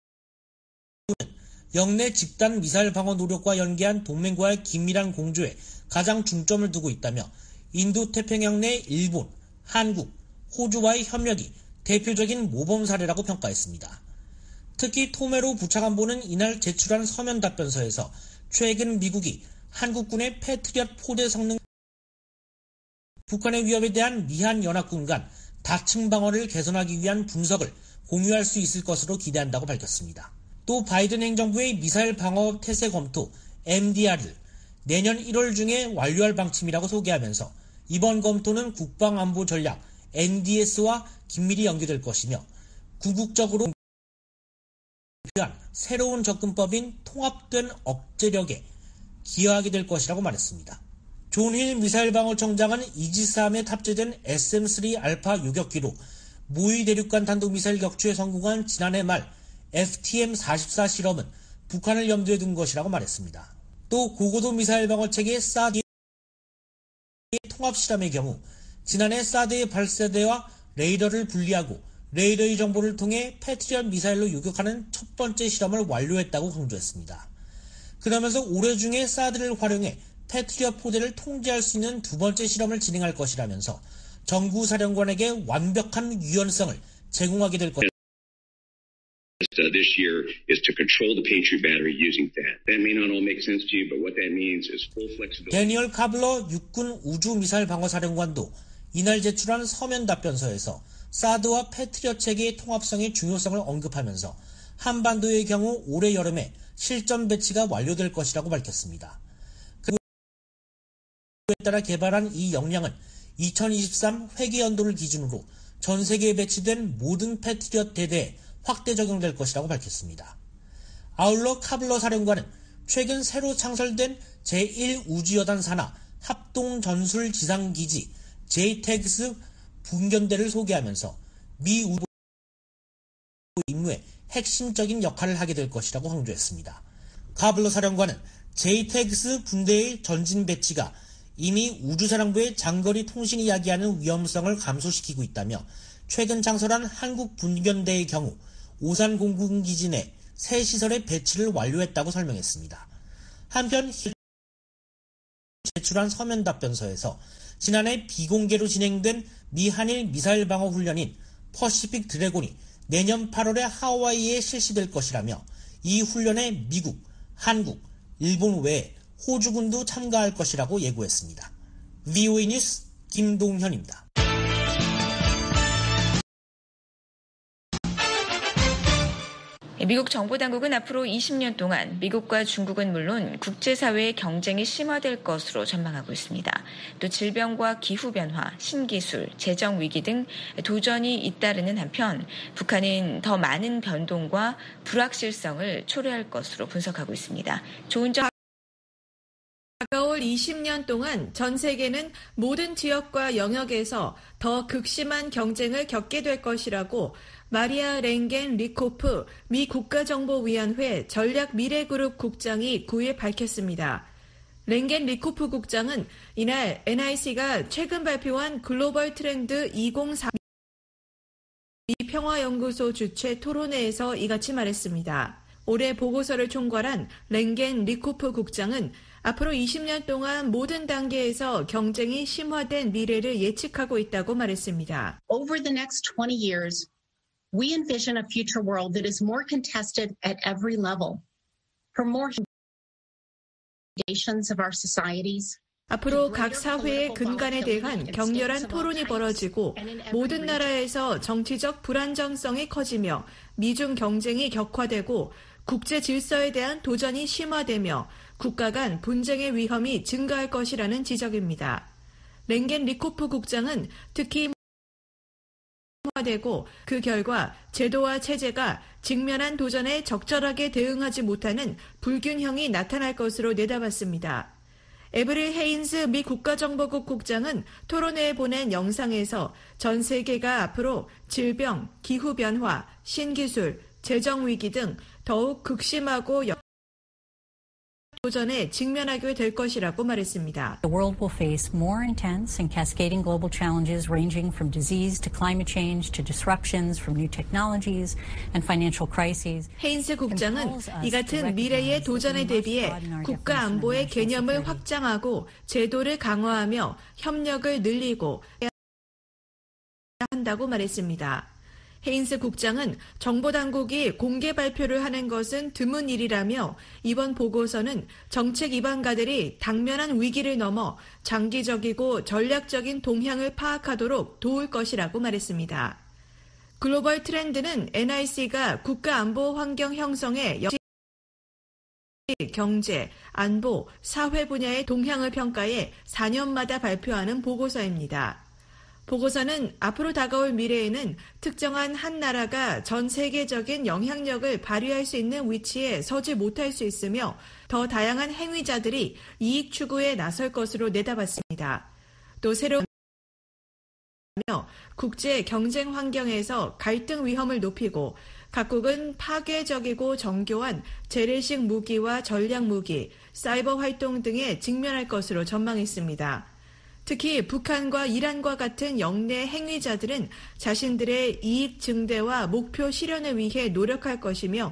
영내 집단 미사일 방어 노력과 연계한 동맹과의 긴밀한 공조에 가장 중점을 두고 있다며 인도태평양 내 일본, 한국, 호주와의 협력이 대표적인 모범 사례라고 평가했습니다. 특히 토메로 부차관보는 이날 제출한 서면 답변서에서 최근 미국이 한국군의 패트리엇 포대 성능 북한의 위협에 대한 미한연합군 간 다층 방어를 개선하기 위한 분석을 공유할 수 있을 것으로 기대한다고 밝혔습니다. 또 바이든 행정부의 미사일 방어 태세 검토 엠디알을 내년 일월 중에 완료할 방침이라고 소개하면서 이번 검토는 국방안보 전략 엔디에스와 긴밀히 연계될 것이며 궁극적으로 필요한 새로운 접근법인 통합된 억제력에 기여하게 될 것이라고 말했습니다. 존 힐 미사일 방어청장은 이지스함에 탑재된 에스엠 쓰리 알파 요격기로 모의 대륙간 탄도미사일 격추에 성공한 지난해 말 에프티엠 사십사 실험은 북한을 염두에 둔 것이라고 말했습니다. 또 고고도 미사일 방어체계 사드의 통합 실험의 경우 지난해 사드의 발사대와 레이더를 분리하고 레이더의 정보를 통해 패트리엇 미사일로 요격하는 첫 번째 실험을 완료했다고 강조했습니다. 그러면서 올해 중에 사드를 활용해 패트리엇 포대를 통제할 수 있는 두 번째 실험을 진행할 것이라면서 정구사령관에게 완벽한 유연성을 제공하게 될 것입니다. This year is to control the Patriot battery using T A D. That may not all make sense to you, but what that means is full flexibility. 데니얼 카블러 육군 우주미사일 방어사령관도 이날 제출한 서면 답변서에서 사드와 패트리엇 체계의 통합성의 중요성을 언급하면서 한반도의 경우 올해 여름에 실전 배치가 완료될 것이라고 밝혔습니다. 그에 따라 개발한 이 역량은 이천이십삼 회계연도를 기준으로 전 세계에 배치된 모든 패트리엇 대대에 확대 적용될 것이라고 밝혔습니다. 아울러 카블러 사령관은 최근 새로 창설된 제일 우주여단 산하 합동전술지상기지 제이텍스 분견대를 소개하면서 미 우주 임무에 핵심적인 역할을 하게 될 것이라고 강조했습니다. 카블러 사령관은 제이텍스 분대의 전진 배치가 이미 우주사령부의 장거리 통신이 야기하는 위험성을 감소시키고 있다며 최근 창설한 한국 분견대의 경우 오산 공군기지 내 새 시설의 배치를 완료했다고 설명했습니다. 한편 제출한 서면 답변서에서 지난해 비공개로 진행된 미 한일 미사일 방어 훈련인 퍼시픽 드래곤이 내년 팔월에 하와이에 실시될 것이라며 이 훈련에 미국, 한국, 일본 외에 호주군도 참가할 것이라고 예고했습니다. 브이오에이 뉴스 김동현입니다. 미국 정보당국은 앞으로 이십 년 동안 미국과 중국은 물론 국제사회의 경쟁이 심화될 것으로 전망하고 있습니다. 또 질병과 기후변화, 신기술, 재정위기 등 도전이 잇따르는 한편 북한은 더 많은 변동과 불확실성을 초래할 것으로 분석하고 있습니다. 조은정 다가올 이십 년 동안 전 세계는 모든 지역과 영역에서 더 극심한 경쟁을 겪게 될 것이라고 마리아 랭겐 리코프 미 국가정보위원회 전략미래그룹 국장이 구일 밝혔습니다. 랭겐 리코프 국장은 이날 엔아이씨가 최근 발표한 글로벌 트렌드 이공사 미 평화연구소 주최 토론회에서 이같이 말했습니다. 올해 보고서를 총괄한 랭겐 리코프 국장은 앞으로 이십 년 동안 모든 단계에서 경쟁이 심화된 미래를 예측하고 있다고 말했습니다. Over the next twenty years, we envision a future world that is more contested at every level. For more foundations of our societies. 앞으로 각 사회의 근간에 대한 격렬한 토론이 벌어지고 모든 나라에서 정치적 불안정성이 커지며 미중 경쟁이 격화되고 국제 질서에 대한 도전이 심화되며 국가 간 분쟁의 위험이 증가할 것이라는 지적입니다. 랭겐 리코프 국장은 특히 되고 그 결과 제도와 체제가 직면한 도전에 적절하게 대응하지 못하는 불균형이 나타날 것으로 내다봤습니다. 에브릴 헤인스 미 국가정보국 국장은 토론회에 보낸 영상에서 전 세계가 앞으로 질병, 기후변화, 신기술, 재정위기 등 더욱 극심하고 도전에 직면하게 될 것이라고 말했습니다. The world will face more intense and cascading global challenges ranging from disease to climate change to disruptions from new technologies and financial crises. 헤인스 국장은 이 같은 미래의 도전에 대비해 국가 안보의 개념을 확장하고 제도를 강화하며 협력을 늘리고 해야 한다고 말했습니다. 헤인스 국장은 정보당국이 공개 발표를 하는 것은 드문 일이라며 이번 보고서는 정책 입안가들이 당면한 위기를 넘어 장기적이고 전략적인 동향을 파악하도록 도울 것이라고 말했습니다. 글로벌 트렌드는 엔아이씨가 국가안보 환경 형성에 역시 경제, 안보, 사회 분야의 동향을 평가해 사 년마다 발표하는 보고서입니다. 보고서는 앞으로 다가올 미래에는 특정한 한 나라가 전 세계적인 영향력을 발휘할 수 있는 위치에 서지 못할 수 있으며 더 다양한 행위자들이 이익 추구에 나설 것으로 내다봤습니다. 또 새로운 국제 경쟁 환경에서 갈등 위험을 높이고 각국은 파괴적이고 정교한 재래식 무기와 전략 무기, 사이버 활동 등에 직면할 것으로 전망했습니다. 특히 북한과 이란과 같은 영내 행위자들은 자신들의 이익 증대와 목표 실현을 위해 노력할 것이며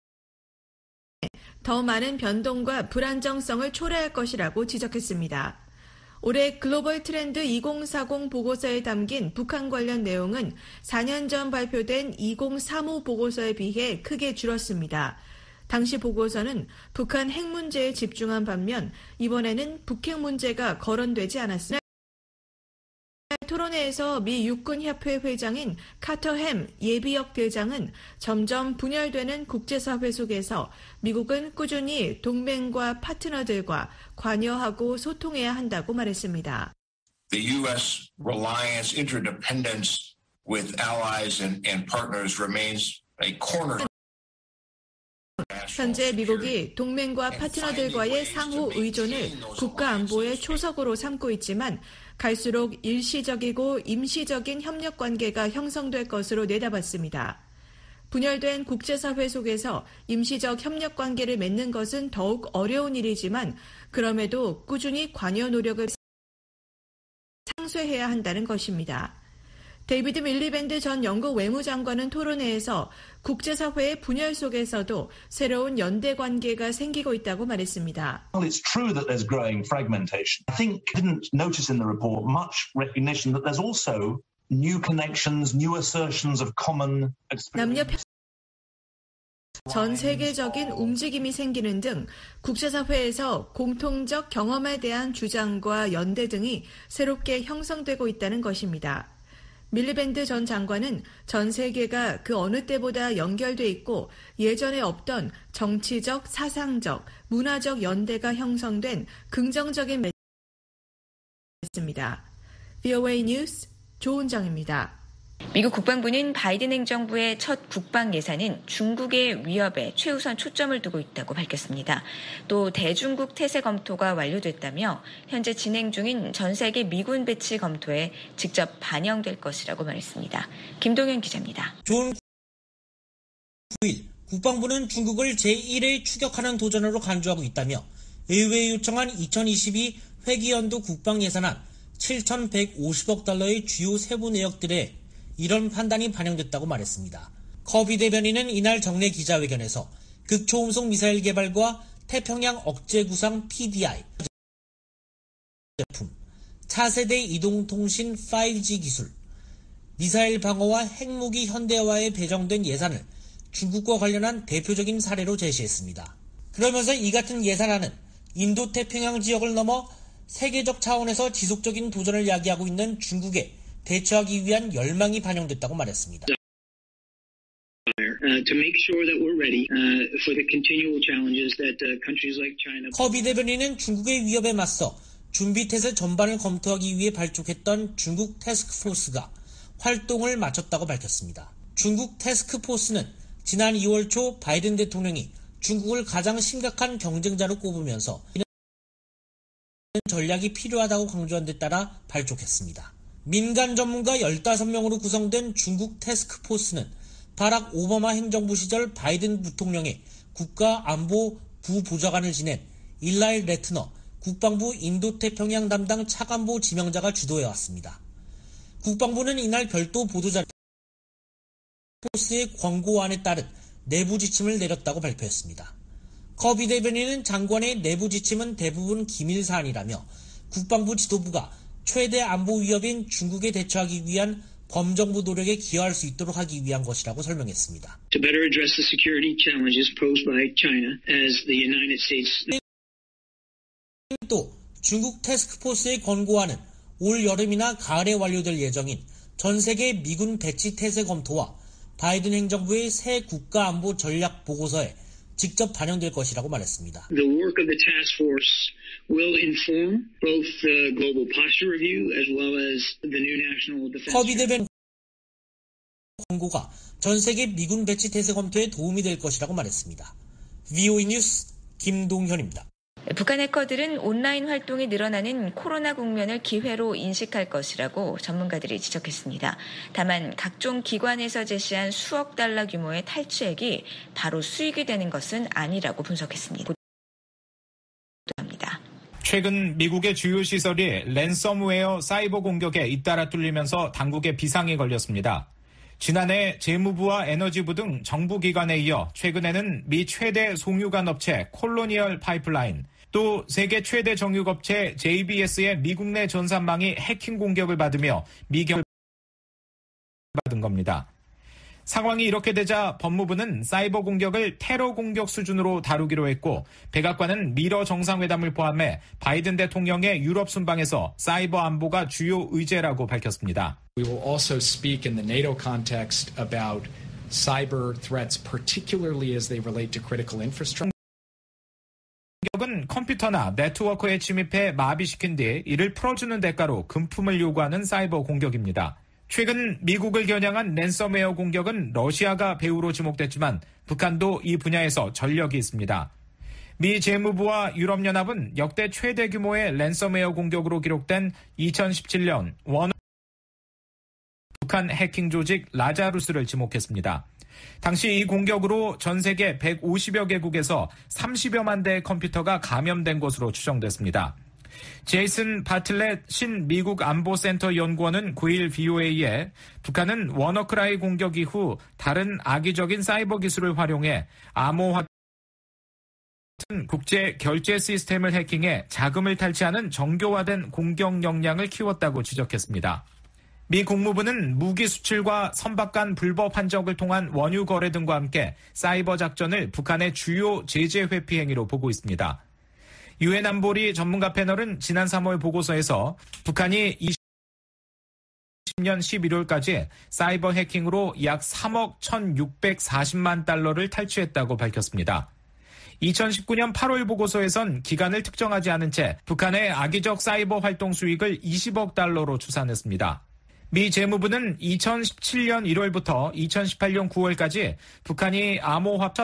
더 많은 변동과 불안정성을 초래할 것이라고 지적했습니다. 올해 글로벌 트렌드 이공사공 보고서에 담긴 북한 관련 내용은 사 년 전 발표된 이공삼오 보고서에 비해 크게 줄었습니다. 당시 보고서는 북한 핵 문제에 집중한 반면 이번에는 북핵 문제가 거론되지 않았습니다. 토론 토론회에서 미 육군협회 회장인 카터 햄 예비역 대장은 점점 분열되는 국제사회 속에서 미국은 꾸준히 동맹과 파트너들과 관여하고 소통해야 한다고 말했습니다. The U S reliance, interdependence with allies and, and partners remains a corner. 현재 미국이 동맹과 파트너들과의 상호 의존을 국가 안보의 초석으로 삼고 있지만 갈수록 일시적이고 임시적인 협력 관계가 형성될 것으로 내다봤습니다. 분열된 국제사회 속에서 임시적 협력 관계를 맺는 것은 더욱 어려운 일이지만 그럼에도 꾸준히 관여 노력을 상쇄해야 한다는 것입니다. 데이비드 밀리밴드 전 영국 외무장관은 토론회에서 국제사회의 분열 속에서도 새로운 연대 관계가 생기고 있다고 말했습니다. Well, it's true that there's growing fragmentation. I think I didn't notice in the report much recognition that there's also new connections, new assertions of common experience. 전 세계적인 움직임이 생기는 등 국제사회에서 공통적 경험에 대한 주장과 연대 등이 새롭게 형성되고 있다는 것입니다. 밀리밴드 전 장관은 전 세계가 그 어느 때보다 연결돼 있고 예전에 없던 정치적, 사상적, 문화적 연대가 형성된 긍정적인 메시지입니다. 브이오에이 뉴스 조은정입니다. 미국 국방부는 바이든 행정부의 첫 국방 예산은 중국의 위협에 최우선 초점을 두고 있다고 밝혔습니다. 또 대중국 태세 검토가 완료됐다며 현재 진행 중인 전 세계 미군 배치 검토에 직접 반영될 것이라고 말했습니다. 김동현 기자입니다. 좋은 구일 국방부는 중국을 제일의 추격하는 도전으로 간주하고 있다며 의회에 요청한 이천이십이 회기연도 국방 예산안 칠천백오십억 달러의 주요 세부 내역들에 이런 판단이 반영됐다고 말했습니다. 커비 대변인은 이날 정례 기자회견에서 극초음속 미사일 개발과 태평양 억제 구상 피디아이 제품, 차세대 이동통신 파이브지 기술, 미사일 방어와 핵무기 현대화에 배정된 예산을 중국과 관련한 대표적인 사례로 제시했습니다. 그러면서 이 같은 예산안은 인도태평양 지역을 넘어 세계적 차원에서 지속적인 도전을 야기하고 있는 중국에 대처하기 위한 열망이 반영됐다고 말했습니다. 커비 대변인은 중국의 위협에 맞서 준비태세 전반을 검토하기 위해 발족했던 중국 태스크포스가 활동을 마쳤다고 밝혔습니다. 중국 태스크포스는 지난 이월 초 바이든 대통령이 중국을 가장 심각한 경쟁자로 꼽으면서 이는 전략이 필요하다고 강조한 데 따라 발족했습니다. 민간 전문가 열다섯 명으로 구성된 중국 태스크포스는 바락 오바마 행정부 시절 바이든 부통령의 국가안보 부보좌관을 지낸 일라일 레트너 국방부 인도태평양 담당 차관보 지명자가 주도해왔습니다. 국방부는 이날 별도 보도자료 포스의 권고안에 따른 내부 지침을 내렸다고 발표했습니다. 커비 대변인은 장관의 내부 지침은 대부분 기밀사안이라며 국방부 지도부가 최대 안보 위협인 중국에 대처하기 위한 범정부 노력에 기여할 수 있도록 하기 위한 것이라고 설명했습니다. To better address the security challenges posed by China as the United States. 또 중국 태스크포스의 권고안은 올 여름이나 가을에 완료될 예정인 전 세계 미군 배치 태세 검토와 바이든 행정부의 새 국가안보 전략 보고서에 직접 반영될 것이라고 말했습니다. The work of the task force will inform both the global posture review as well as the new national defense. 커비 대변인 권고가 전 세계 미군 배치 태세 검토에 도움이 될 것이라고 말했습니다. 브이오에이 뉴스 김동현입니다. 북한 해커들은 온라인 활동이 늘어나는 코로나 국면을 기회로 인식할 것이라고 전문가들이 지적했습니다. 다만 각종 기관에서 제시한 수억 달러 규모의 탈취액이 바로 수익이 되는 것은 아니라고 분석했습니다. 최근 미국의 주요 시설이 랜섬웨어 사이버 공격에 잇따라 뚫리면서 당국의 비상이 걸렸습니다. 지난해 재무부와 에너지부 등 정부 기관에 이어 최근에는 미 최대 송유관 업체 콜로니얼 파이프라인, 또 세계 최대 정유업체 제이비에스의 미국 내 전산망이 해킹 공격을 받으며 미경을 받은 겁니다. 상황이 이렇게 되자 법무부는 사이버 공격을 테러 공격 수준으로 다루기로 했고 백악관은 미러 정상회담을 포함해 바이든 대통령의 유럽 순방에서 사이버 안보가 주요 의제라고 밝혔습니다. We will also speak in the NATO context about cyber threats, particularly as they relate to critical infrastructure. 공격은 컴퓨터나 네트워크에 침입해 마비시킨 뒤 이를 풀어주는 대가로 금품을 요구하는 사이버 공격입니다. 최근 미국을 겨냥한 랜섬웨어 공격은 러시아가 배후로 지목됐지만 북한도 이 분야에서 전력이 있습니다. 미 재무부와 유럽연합은 역대 최대 규모의 랜섬웨어 공격으로 기록된 이천십칠 년 원 북한 해킹 조직 라자루스를 지목했습니다. 당시 이 공격으로 전 세계 백오십여 개국에서 삼십여만 대의 컴퓨터가 감염된 것으로 추정됐습니다. 제이슨 바틀렛 신 미국 안보센터 연구원은 구일 브이오에이에 북한은 워너크라이 공격 이후 다른 악의적인 사이버 기술을 활용해 암호화 같은 국제 결제 시스템을 해킹해 자금을 탈취하는 정교화된 공격 역량을 키웠다고 지적했습니다. 미 국무부는 무기 수출과 선박 간 불법 환적을 통한 원유 거래 등과 함께 사이버 작전을 북한의 주요 제재 회피 행위로 보고 있습니다. 유엔 안보리 전문가 패널은 지난 삼월 보고서에서 북한이 이십 년 십일월까지 사이버 해킹으로 약 삼억 천육백사십만 달러를 탈취했다고 밝혔습니다. 이천십구 년 팔월 보고서에선 기간을 특정하지 않은 채 북한의 악의적 사이버 활동 수익을 이십억 달러로 추산했습니다. 미 재무부는 이천십칠 년 일월부터 이천십팔 년 구월까지 북한이 암호화폐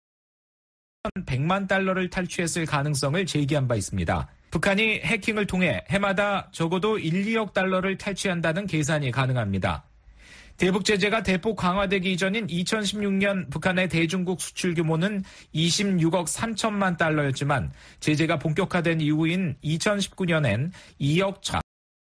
백만 달러를 탈취했을 가능성을 제기한 바 있습니다. 북한이 해킹을 통해 해마다 적어도 일, 이억 달러를 탈취한다는 계산이 가능합니다. 대북 제재가 대폭 강화되기 이전인 이천십육 년 북한의 대중국 수출 규모는 이십육억 삼천만 달러였지만 제재가 본격화된 이후인 이천십구 년엔 이억 천.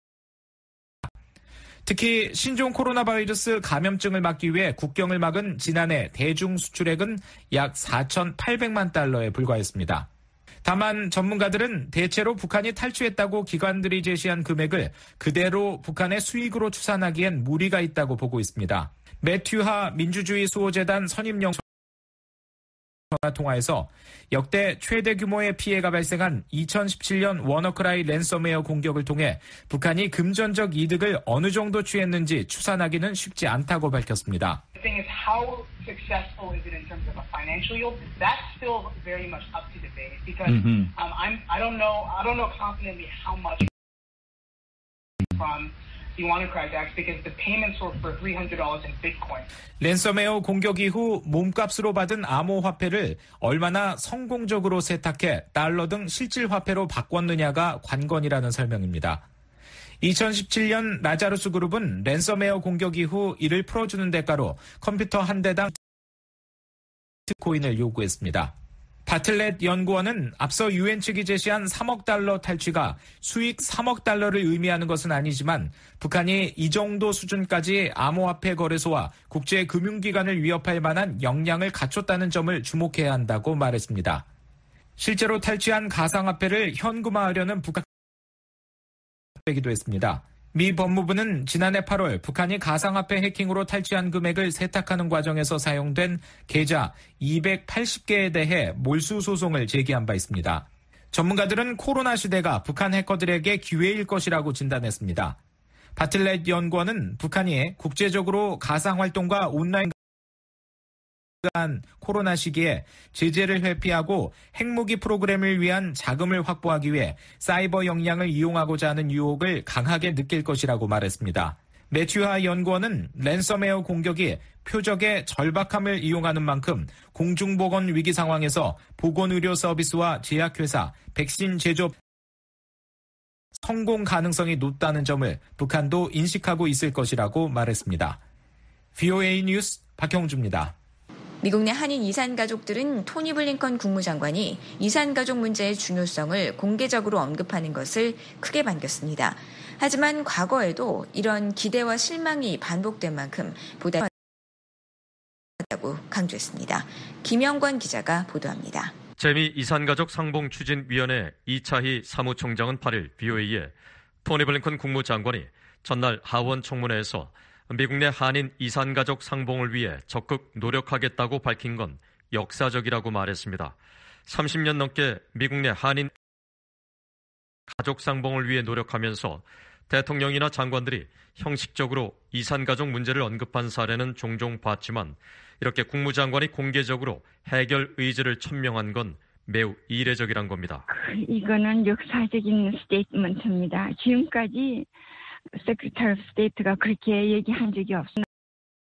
특히 신종 코로나 바이러스 감염증을 막기 위해 국경을 막은 지난해 대중 수출액은 약 사천팔백만 달러에 불과했습니다. 다만 전문가들은 대체로 북한이 탈취했다고 기관들이 제시한 금액을 그대로 북한의 수익으로 추산하기엔 무리가 있다고 보고 있습니다. 매튜하 민주주의 수호재단 선임영 전화통화에서 역대 최대 규모의 피해가 발생한 이천십칠 년 워너크라이 랜섬웨어 공격을 통해 북한이 금전적 이득을 어느 정도 취했는지 추산하기는 쉽지 않다고 밝혔습니다. The thing is, how successful is it in terms of a financial yield? That's still very much up to debate because mm-hmm. um, I'm I don't know I don't know confidently how much from the WannaCry attacks because the payments were for three hundred dollars in Bitcoin. 랜섬웨어 공격 이후 몸값으로 받은 암호화폐를 얼마나 성공적으로 세탁해 달러 등 실질 화폐로 바꿨느냐가 관건이라는 설명입니다. 이천십칠 년 라자루스 그룹은 랜섬웨어 공격 이후 이를 풀어주는 대가로 컴퓨터 한 대당 비트코인을 요구했습니다. 바틀렛 연구원은 앞서 유엔 측이 제시한 삼억 달러 탈취가 수익 삼억 달러를 의미하는 것은 아니지만 북한이 이 정도 수준까지 암호화폐 거래소와 국제금융기관을 위협할 만한 역량을 갖췄다는 점을 주목해야 한다고 말했습니다. 실제로 탈취한 가상화폐를 현금화하려는 북한 기도 했습니다. 미 법무부는 지난해 팔월 북한이 가상화폐 해킹으로 탈취한 금액을 세탁하는 과정에서 사용된 계좌 이백팔십 개에 대해 몰수 소송을 제기한 바 있습니다. 전문가들은 코로나 시대가 북한 해커들에게 기회일 것이라고 진단했습니다. 바틀렛 연구원은 북한이 국제적으로 가상활동과 온라인 코로나 시기에 제재를 회피하고 핵무기 프로그램을 위한 자금을 확보하기 위해 사이버 역량을 이용하고자 하는 유혹을 강하게 느낄 것이라고 말했습니다. 매튜하 연구원은 랜섬웨어 공격이 표적의 절박함을 이용하는 만큼 공중보건 위기 상황에서 보건의료 서비스와 제약회사, 백신 제조업 성공 가능성이 높다는 점을 북한도 인식하고 있을 것이라고 말했습니다. 브이오에이 뉴스 박형주입니다. 미국 내 한인 이산 가족들은 토니 블링컨 국무장관이 이산 가족 문제의 중요성을 공개적으로 언급하는 것을 크게 반겼습니다. 하지만 과거에도 이런 기대와 실망이 반복된 만큼 보다 다고 강조했습니다. 김영권 기자가 보도합니다. 재미 이산가족 상봉추진위원회 이차희 사무총장은 팔일 브이오에이에 토니 블링컨 국무장관이 전날 하원 청문회에서 미국 내 한인 이산가족 상봉을 위해 적극 노력하겠다고 밝힌 건 역사적이라고 말했습니다. 삼십 년 넘게 미국 내 한인 가족 상봉을 위해 노력하면서 대통령이나 장관들이 형식적으로 이산가족 문제를 언급한 사례는 종종 봤지만 이렇게 국무장관이 공개적으로 해결 의지를 천명한 건 매우 이례적이란 겁니다. 이거는 역사적인 스테이트먼트입니다. 지금까지 세크리터리 오브 스테이트가 그렇게 얘기한 적이 없습니다.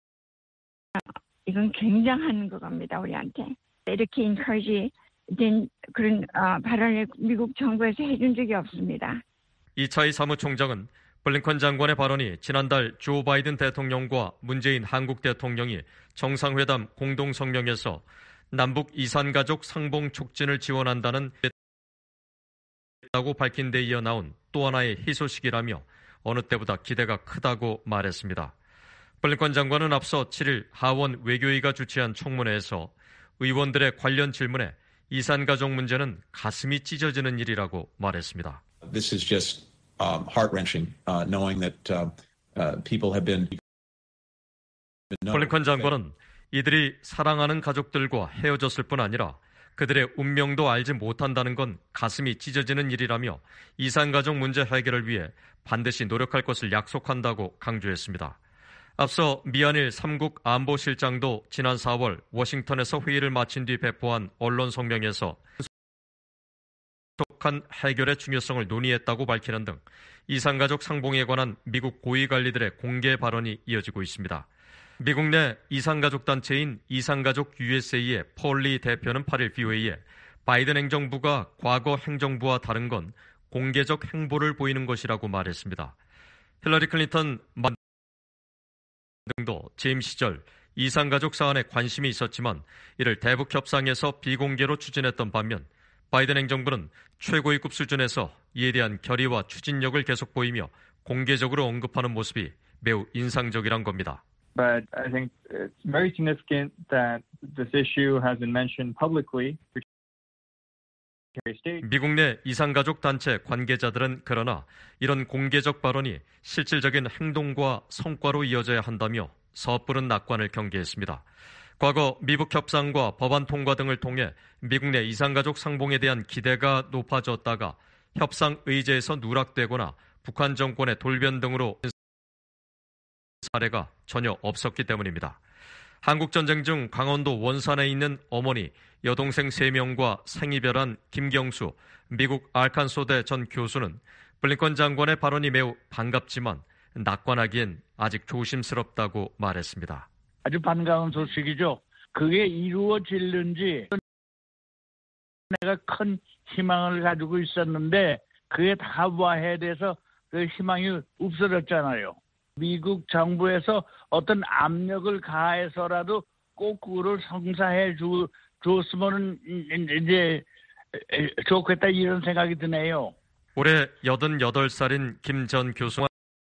이건 굉장한 겁니다, 우리한테. 이렇게 인커리지 된 그런 어, 발언을 미국 정부에서 해준 적이 없습니다. 이차이 사무총장은 블링컨 장관의 발언이 지난달 조 바이든 대통령과 문재인 한국 대통령이 정상회담 공동성명에서 남북 이산가족 상봉 촉진을 지원한다는 다고 밝힌 데 이어 나온 또 하나의 희소식이라며 어느 때보다 기대가 크다고 말했습니다. 블링컨 장관은 앞서 칠일 하원 외교위가 주최한 청문회에서 의원들의 관련 질문에 이산가족 문제는 가슴이 찢어지는 일이라고 말했습니다. This is just um, heart-wrenching, uh, knowing that uh, uh, people have been. 블링컨 장관은 이들이 사랑하는 가족들과 헤어졌을 뿐 아니라 그들의 운명도 알지 못한다는 건 가슴이 찢어지는 일이라며 이산가족 문제 해결을 위해 반드시 노력할 것을 약속한다고 강조했습니다. 앞서 미한일 삼국 안보실장도 지난 사월 워싱턴에서 회의를 마친 뒤 배포한 언론 성명에서 속한 해결의 중요성을 논의했다고 밝히는 등 이산가족 상봉에 관한 미국 고위관리들의 공개 발언이 이어지고 있습니다. 미국 내 이산가족 단체인 이산가족 유에스에이의 폴리 대표는 팔일 브이오에이에 바이든 행정부가 과거 행정부와 다른 건 공개적 행보를 보이는 것이라고 말했습니다. 힐러리 클린턴 등도 재임 시절 이산가족 사안에 관심이 있었지만 이를 대북 협상에서 비공개로 추진했던 반면 바이든 행정부는 최고위급 수준에서 이에 대한 결의와 추진력을 계속 보이며 공개적으로 언급하는 모습이 매우 인상적이란 겁니다. But I think it's very significant that this issue has been mentioned publicly. 미국 내 이산가족 단체 관계자들은 그러나 이런 공개적 발언이 실질적인 행동과 성과로 이어져야 한다며 섣부른 낙관을 경계했습니다. 과거 미북 협상과 법안 통과 등을 통해 미국 내 이산가족 상봉에 대한 기대가 높아졌다가 협상 의제에서 누락되거나 북한 정권의 돌변 등으로 사례가 전혀 없었기 때문입니다. 한국전쟁 중 강원도 원산에 있는 어머니, 여동생 세 명과 생이별한 김경수 미국 알칸소대 전 교수는 블링컨 장관의 발언이 매우 반갑지만 낙관하기엔 아직 조심스럽다고 말했습니다. 아주 반가운 소식이죠. 그게 이루어질는지 내가 큰 희망을 가지고 있었는데 그게 다 와해돼서 그 희망이 없어졌잖아요. 미국 정부에서 어떤 압력을 가해서라도 꼭 그거를 성사해 주, 줬으면 이제 좋겠다 이런 생각이 드네요. 올해 여든여덟 살인 김 전 교수는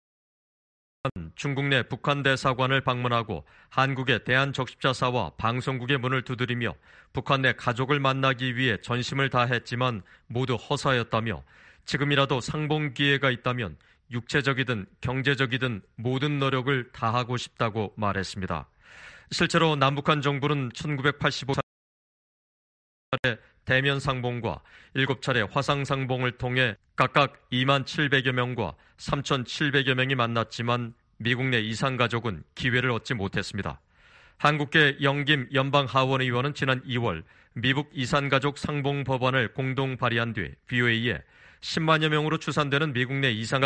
중국 내 북한 대사관을 방문하고 한국의 대한적십자사와 방송국의 문을 두드리며 북한 내 가족을 만나기 위해 전심을 다했지만 모두 허사였다며 지금이라도 상봉 기회가 있다면 육체적이든 경제적이든 모든 노력을 다하고 싶다고 말했습니다. 실제로 남북한 정부는 천구백팔십오 차례 대면 상봉과 일곱 차례 화상 상봉을 통해 각각 이만 칠백여 명과 삼천칠백여 명이 만났지만 미국 내 이산가족은 기회를 얻지 못했습니다. 한국계 영김 연방하원의원은 지난 이월 미국 이산가족 상봉 법안을 공동 발의한 뒤 브이오에이에 십만여 명으로 추산되는 미국 내 이산가족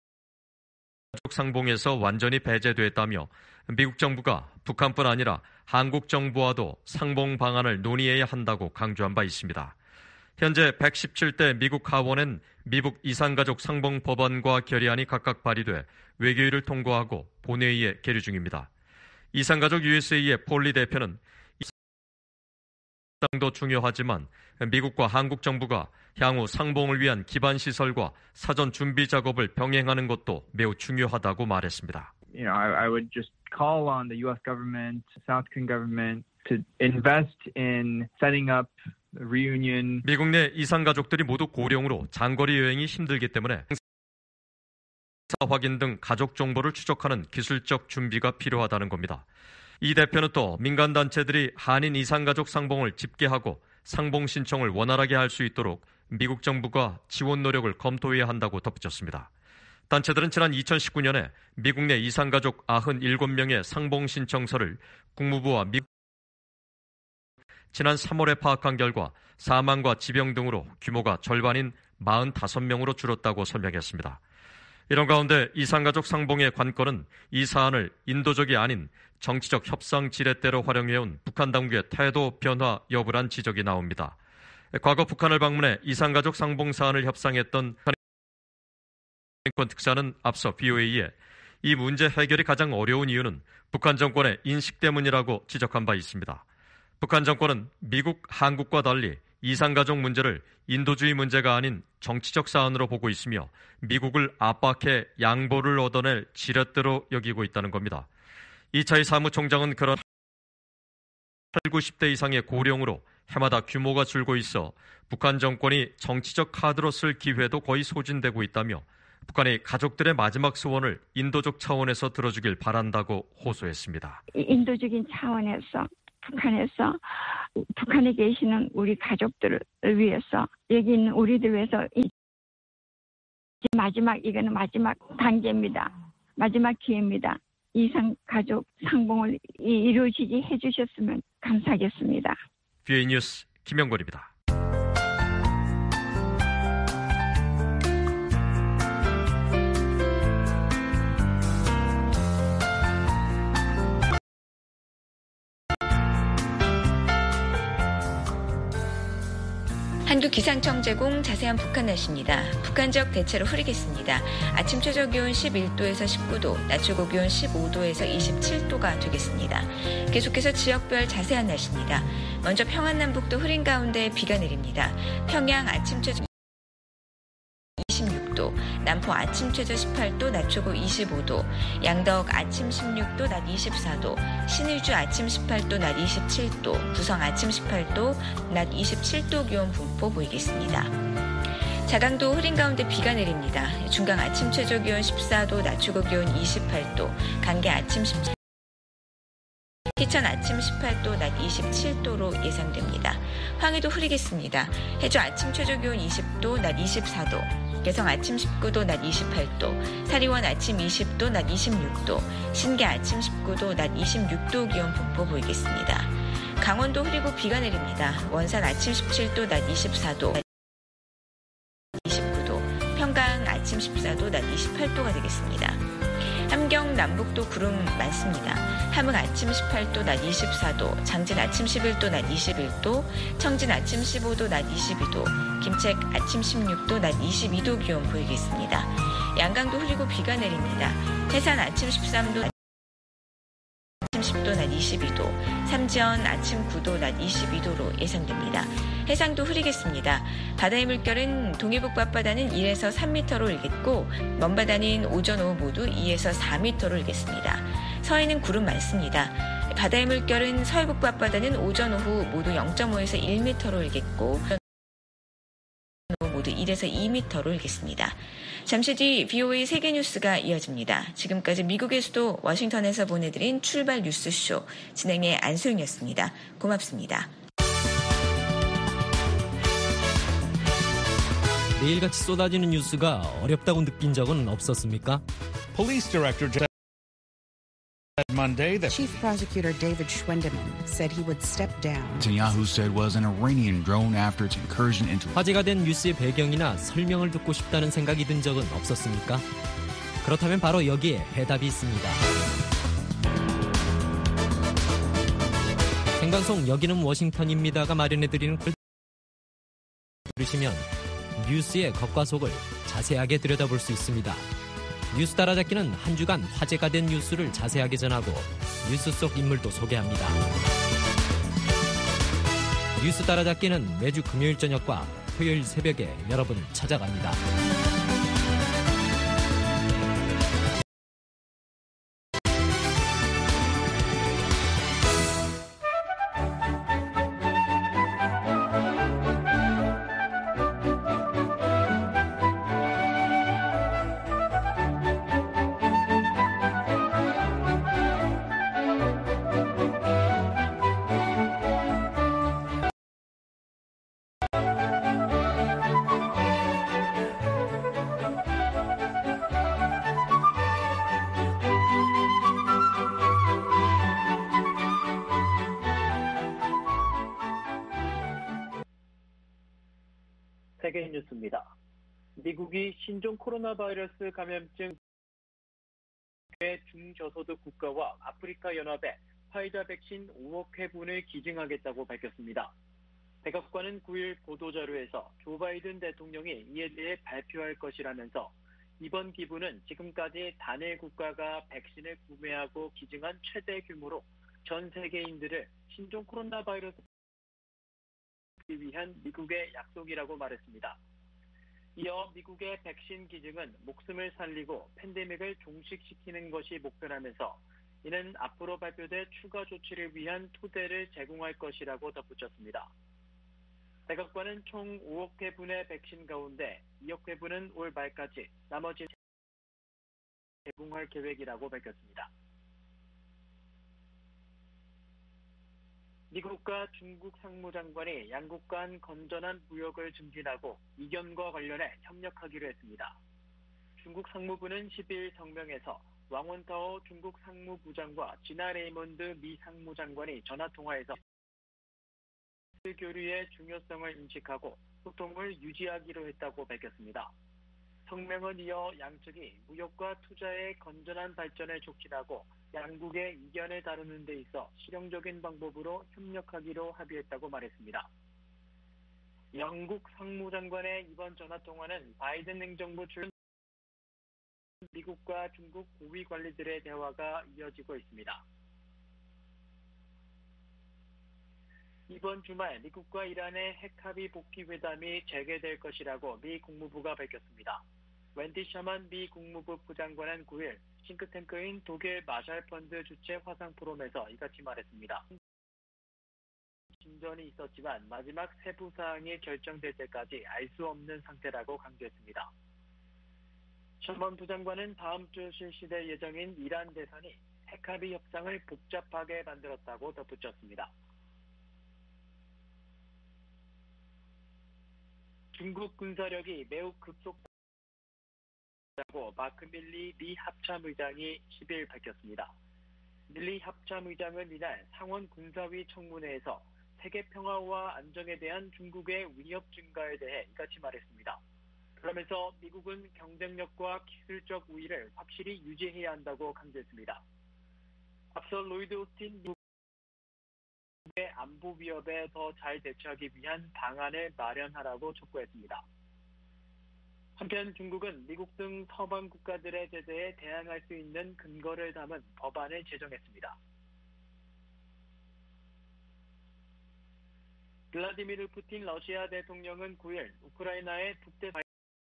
상봉에서 완전히 배제됐다며 미국 정부가 북한뿐 아니라 한국 정부와도 상봉 방안을 논의해야 한다고 강조한 바 있습니다. 현재 백십칠 대 미국 하원엔 미국 이산가족 상봉 법안과 결의안이 각각 발의돼 외교위를 통과하고 본회의에 계류 중입니다. 이산가족 유에스에이의 폴리 대표는 도 중요하지만 미국과 한국 정부가 향후 상봉을 위한 기반 시설과 사전 준비 작업을 병행하는 것도 매우 중요하다고 말했습니다. You know, I, I would just call on the U S government, South Korean government to invest in setting up reunion. 미국 내 이산 가족들이 모두 고령으로 장거리 여행이 힘들기 때문에 확인 등 가족 정보를 추적하는 기술적 준비가 필요하다는 겁니다. 이 대표는 또 민간단체들이 한인 이산가족 상봉을 집계하고 상봉 신청을 원활하게 할 수 있도록 미국 정부가 지원 노력을 검토해야 한다고 덧붙였습니다. 단체들은 지난 이천십구 년에 미국 내 이산가족 구십칠 명의 상봉 신청서를 국무부와 미국 지난 삼월에 파악한 결과 사망과 지병 등으로 규모가 절반인 사십오 명으로 줄었다고 설명했습니다. 이런 가운데 이산가족 상봉의 관건은 이 사안을 인도적이 아닌 정치적 협상 지렛대로 활용해온 북한 당국의 태도 변화 여부란 지적이 나옵니다. 과거 북한을 방문해 이산가족 상봉 사안을 협상했던 권 특사는 앞서 브이오에이에 이 문제 해결이 가장 어려운 이유는 북한 정권의 인식 때문이라고 지적한 바 있습니다. 북한 정권은 미국, 한국과 달리 이산가족 문제를 인도주의 문제가 아닌 정치적 사안으로 보고 있으며 미국을 압박해 양보를 얻어낼 지렛대로 여기고 있다는 겁니다. 이차이 사무총장은 그런 팔십, 구십 대 이상의 고령으로 해마다 규모가 줄고 있어 북한 정권이 정치적 카드로 쓸 기회도 거의 소진되고 있다며 북한이 가족들의 마지막 소원을 인도적 차원에서 들어주길 바란다고 호소했습니다. 인도적인 차원에서 북한에서 북한에 계시는 우리 가족들을 위해서 여기 있는 우리들 위해서 이제 마지막 이거는 마지막 단계입니다. 마지막 기회입니다. 이상 가족 상봉을 이루어지게 해주셨으면 감사하겠습니다. 브이오에이 뉴스 김영권입니다. 한국기상청 제공 자세한 북한 날씨입니다. 북한 지역 대체로 흐리겠습니다. 아침 최저 기온 십일 도에서 십구 도, 낮 최고 기온 십오 도에서 이십칠 도가 되겠습니다. 계속해서 지역별 자세한 날씨입니다. 먼저 평안남북도 흐린 가운데 비가 내립니다. 평양 아침 최저 이십육 도, 남포 아침 최저 십팔 도, 낮 최고 이십오 도, 양덕 아침 십육 도, 낮 이십사 도, 신의주 아침 십팔 도, 낮 이십칠 도, 부성 아침 십팔 도, 낮 이십칠 도 기온 분포 보이겠습니다. 자강도 흐린 가운데 비가 내립니다. 중강 아침 최저 기온 십사 도, 낮 최고 기온 이십팔 도, 간계 아침 십칠 도, 희천 아침 십팔 도, 낮 이십칠 도로 예상됩니다. 황해도 흐리겠습니다. 해주 아침 최저 기온 이십 도, 낮 이십사 도, 개성 아침 십구 도, 낮 이십팔 도, 사리원 아침 이십 도, 낮 이십육 도, 신계 아침 십구 도, 낮 이십육 도 기온 분포 보이겠습니다. 강원도 흐리고 비가 내립니다. 원산 아침 십칠 도, 낮 이십사 도, 이십구 도, 평강 아침 십사 도, 낮 이십팔 도가 되겠습니다. 함경 남북도 구름 많습니다. 함흥 아침 십팔 도, 낮 이십사 도, 장진 아침 십일 도, 낮 이십일 도, 청진 아침 십오 도, 낮 이십이 도, 김책 아침 십육 도, 낮 이십이 도 기온 보이겠습니다. 양강도 흐리고 비가 내립니다. 해산 아침 십삼 도, 아침 십 도, 낮 이십이 도, 삼지연 아침 구 도, 낮 이십이 도로 예상됩니다. 해상도 흐리겠습니다. 바다의 물결은 동해북 앞바다는 일에서 삼 미터로 일겠고 먼바다는 오전 오후 모두 이에서 사 미터로 일겠습니다. 서해는 구름 많습니다. 바다의 물결은 서해북 앞바다는 오전 오후 모두 영 점 오에서 일 미터로 일겠고 모두 일에서 이 미터로 일겠습니다. 잠시 뒤 브이오에이 세계뉴스가 이어집니다. 지금까지 미국의 수도 워싱턴에서 보내드린 출발 뉴스쇼 진행의 안소영이었습니다. 고맙습니다. 매일같이 쏟아지는 뉴스가 어렵다고 느낀 적은 없었습니까? Police Director said Monday that Chief Prosecutor David Schwendeman said he would step down. Netanyahu said was an Iranian drone after its incursion into 화제가 된 뉴스의 배경이나 설명을 듣고 싶다는 생각이 든 적은 없었습니까? 그렇다면 바로 여기에 해답이 있습니다. 생방송 여기는 워싱턴입니다가 마련해드리는 글 들으시면 뉴스의 겉과 속을 자세하게 들여다볼 수 있습니다. 뉴스 따라잡기는 한 주간 화제가 된 뉴스를 자세하게 전하고 뉴스 속 인물도 소개합니다. 뉴스 따라잡기는 매주 금요일 저녁과 토요일 새벽에 여러분을 찾아갑니다. 세계 뉴스입니다. 미국이 신종 코로나 바이러스 감염증 중저소득 국가와 아프리카 연합에 화이자 백신 오억 회분을 기증하겠다고 밝혔습니다. 백악관은 구일 보도자료에서 조 바이든 대통령이 이에 대해 발표할 것이라면서 이번 기부는 지금까지 단일 국가가 백신을 구매하고 기증한 최대 규모로 전 세계인들을 신종 코로나 바이러스 위한 미국의 약속이라고 말했습니다. 이어 미국의 백신 기증은 목숨을 살리고 팬데믹을 종식시키는 것이 목표라면서 이는 앞으로 발표될 추가 조치를 위한 토대를 제공할 것이라고 덧붙였습니다. 백악관은 총 오억 회분의 백신 가운데 이억 회분은 올 말까지 나머지 제공할 계획이라고 밝혔습니다. 미국과 중국 상무장관이 양국 간 건전한 무역을 증진하고 이견과 관련해 협력하기로 했습니다. 중국 상무부는 십일 성명에서 왕원타오 중국 상무부장과 지나 레이몬드 미 상무장관이 전화통화에서 교류의 중요성을 인식하고 소통을 유지하기로 했다고 밝혔습니다. 성명은 이어 양측이 무역과 투자의 건전한 발전을 촉진하고 양국의 이견을 다루는 데 있어 실용적인 방법으로 협력하기로 합의했다고 말했습니다. 영국 상무장관의 이번 전화통화는 바이든 행정부 출연 미국과 중국 고위 관리들의 대화가 이어지고 있습니다. 이번 주말 미국과 이란의 핵합의 복귀 회담이 재개될 것이라고 미 국무부가 밝혔습니다. 웬디 셔먼 미 국무부 부장관은 구일 싱크탱크인 독일 마샬 펀드 주최 화상 포럼에서 이같이 말했습니다. 진전이 있었지만 마지막 세부 사항이 결정될 때까지 알 수 없는 상태라고 강조했습니다. 셔먼 부장관은 다음 주 실시될 예정인 이란 대선이 핵합의 협상을 복잡하게 만들었다고 덧붙였습니다. 중국 군사력이 매우 급속하다고 마크 밀리 미 합참의장이 십일 밝혔습니다. 밀리 합참의장은 이날 상원 군사위 청문회에서 세계 평화와 안정에 대한 중국의 위협 증가에 대해 이같이 말했습니다. 그러면서 미국은 경쟁력과 기술적 우위를 확실히 유지해야 한다고 강조했습니다. 앞서 로이드 오스틴 미국의 안보 위협에 더 잘 대처하기 위한 방안을 마련하라고 촉구했습니다. 한편 중국은 미국 등 서방 국가들의 제재에 대항할 수 있는 근거를 담은 법안을 제정했습니다. 블라디미르 푸틴 러시아 대통령은 구일 우크라이나의 북대 가입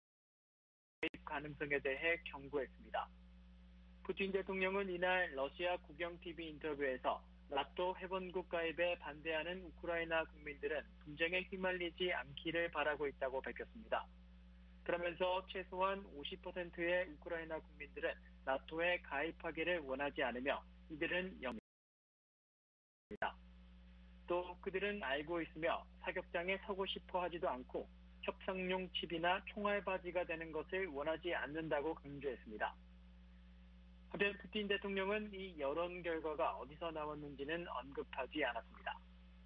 가능성에 대해 경고했습니다. 푸틴 대통령은 이날 러시아 국영티비 인터뷰에서 나토 회원국 가입에 반대하는 우크라이나 국민들은 분쟁에 휘말리지 않기를 바라고 있다고 밝혔습니다. 그러면서 최소한 오십 퍼센트의 우크라이나 국민들은 나토에 가입하기를 원하지 않으며 이들은 영입니다. 또 그들은 알고 있으며 사격장에 서고 싶어 하지도 않고 협상용 칩이나 총알바지가 되는 것을 원하지 않는다고 강조했습니다. 한편 푸틴 대통령은 이 여론 결과가 어디서 나왔는지는 언급하지 않았습니다.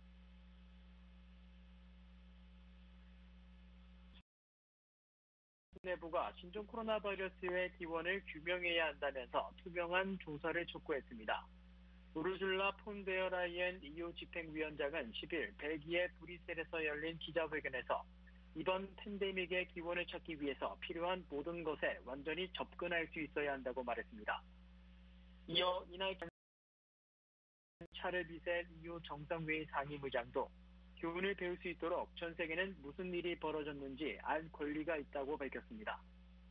내부가 신종 코로나 바이러스의 기원을 규명해야 한다면서 투명한 조사를 촉구했습니다. 우르줄라 폰데어 라이엔 이유 집행위원장은 십일 벨기에 브뤼셀에서 열린 기자회견에서 이번 팬데믹의 기원을 찾기 위해서 필요한 모든 것에 완전히 접근할 수 있어야 한다고 말했습니다. 이어 이날 샤를 미셀 이유 정상회의 상임의장도 교훈을 배울 수 있도록 전 세계는 무슨 일이 벌어졌는지 알 권리가 있다고 밝혔습니다.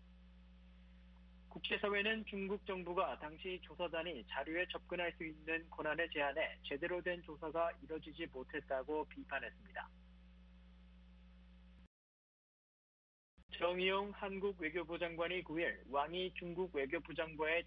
국제사회는 중국 정부가 당시 조사단이 자료에 접근할 수 있는 권한을 제한해 제대로 된 조사가 이뤄지지 못했다고 비판했습니다. 정의용 한국 외교부 장관이 구일 왕이 중국 외교부 장관의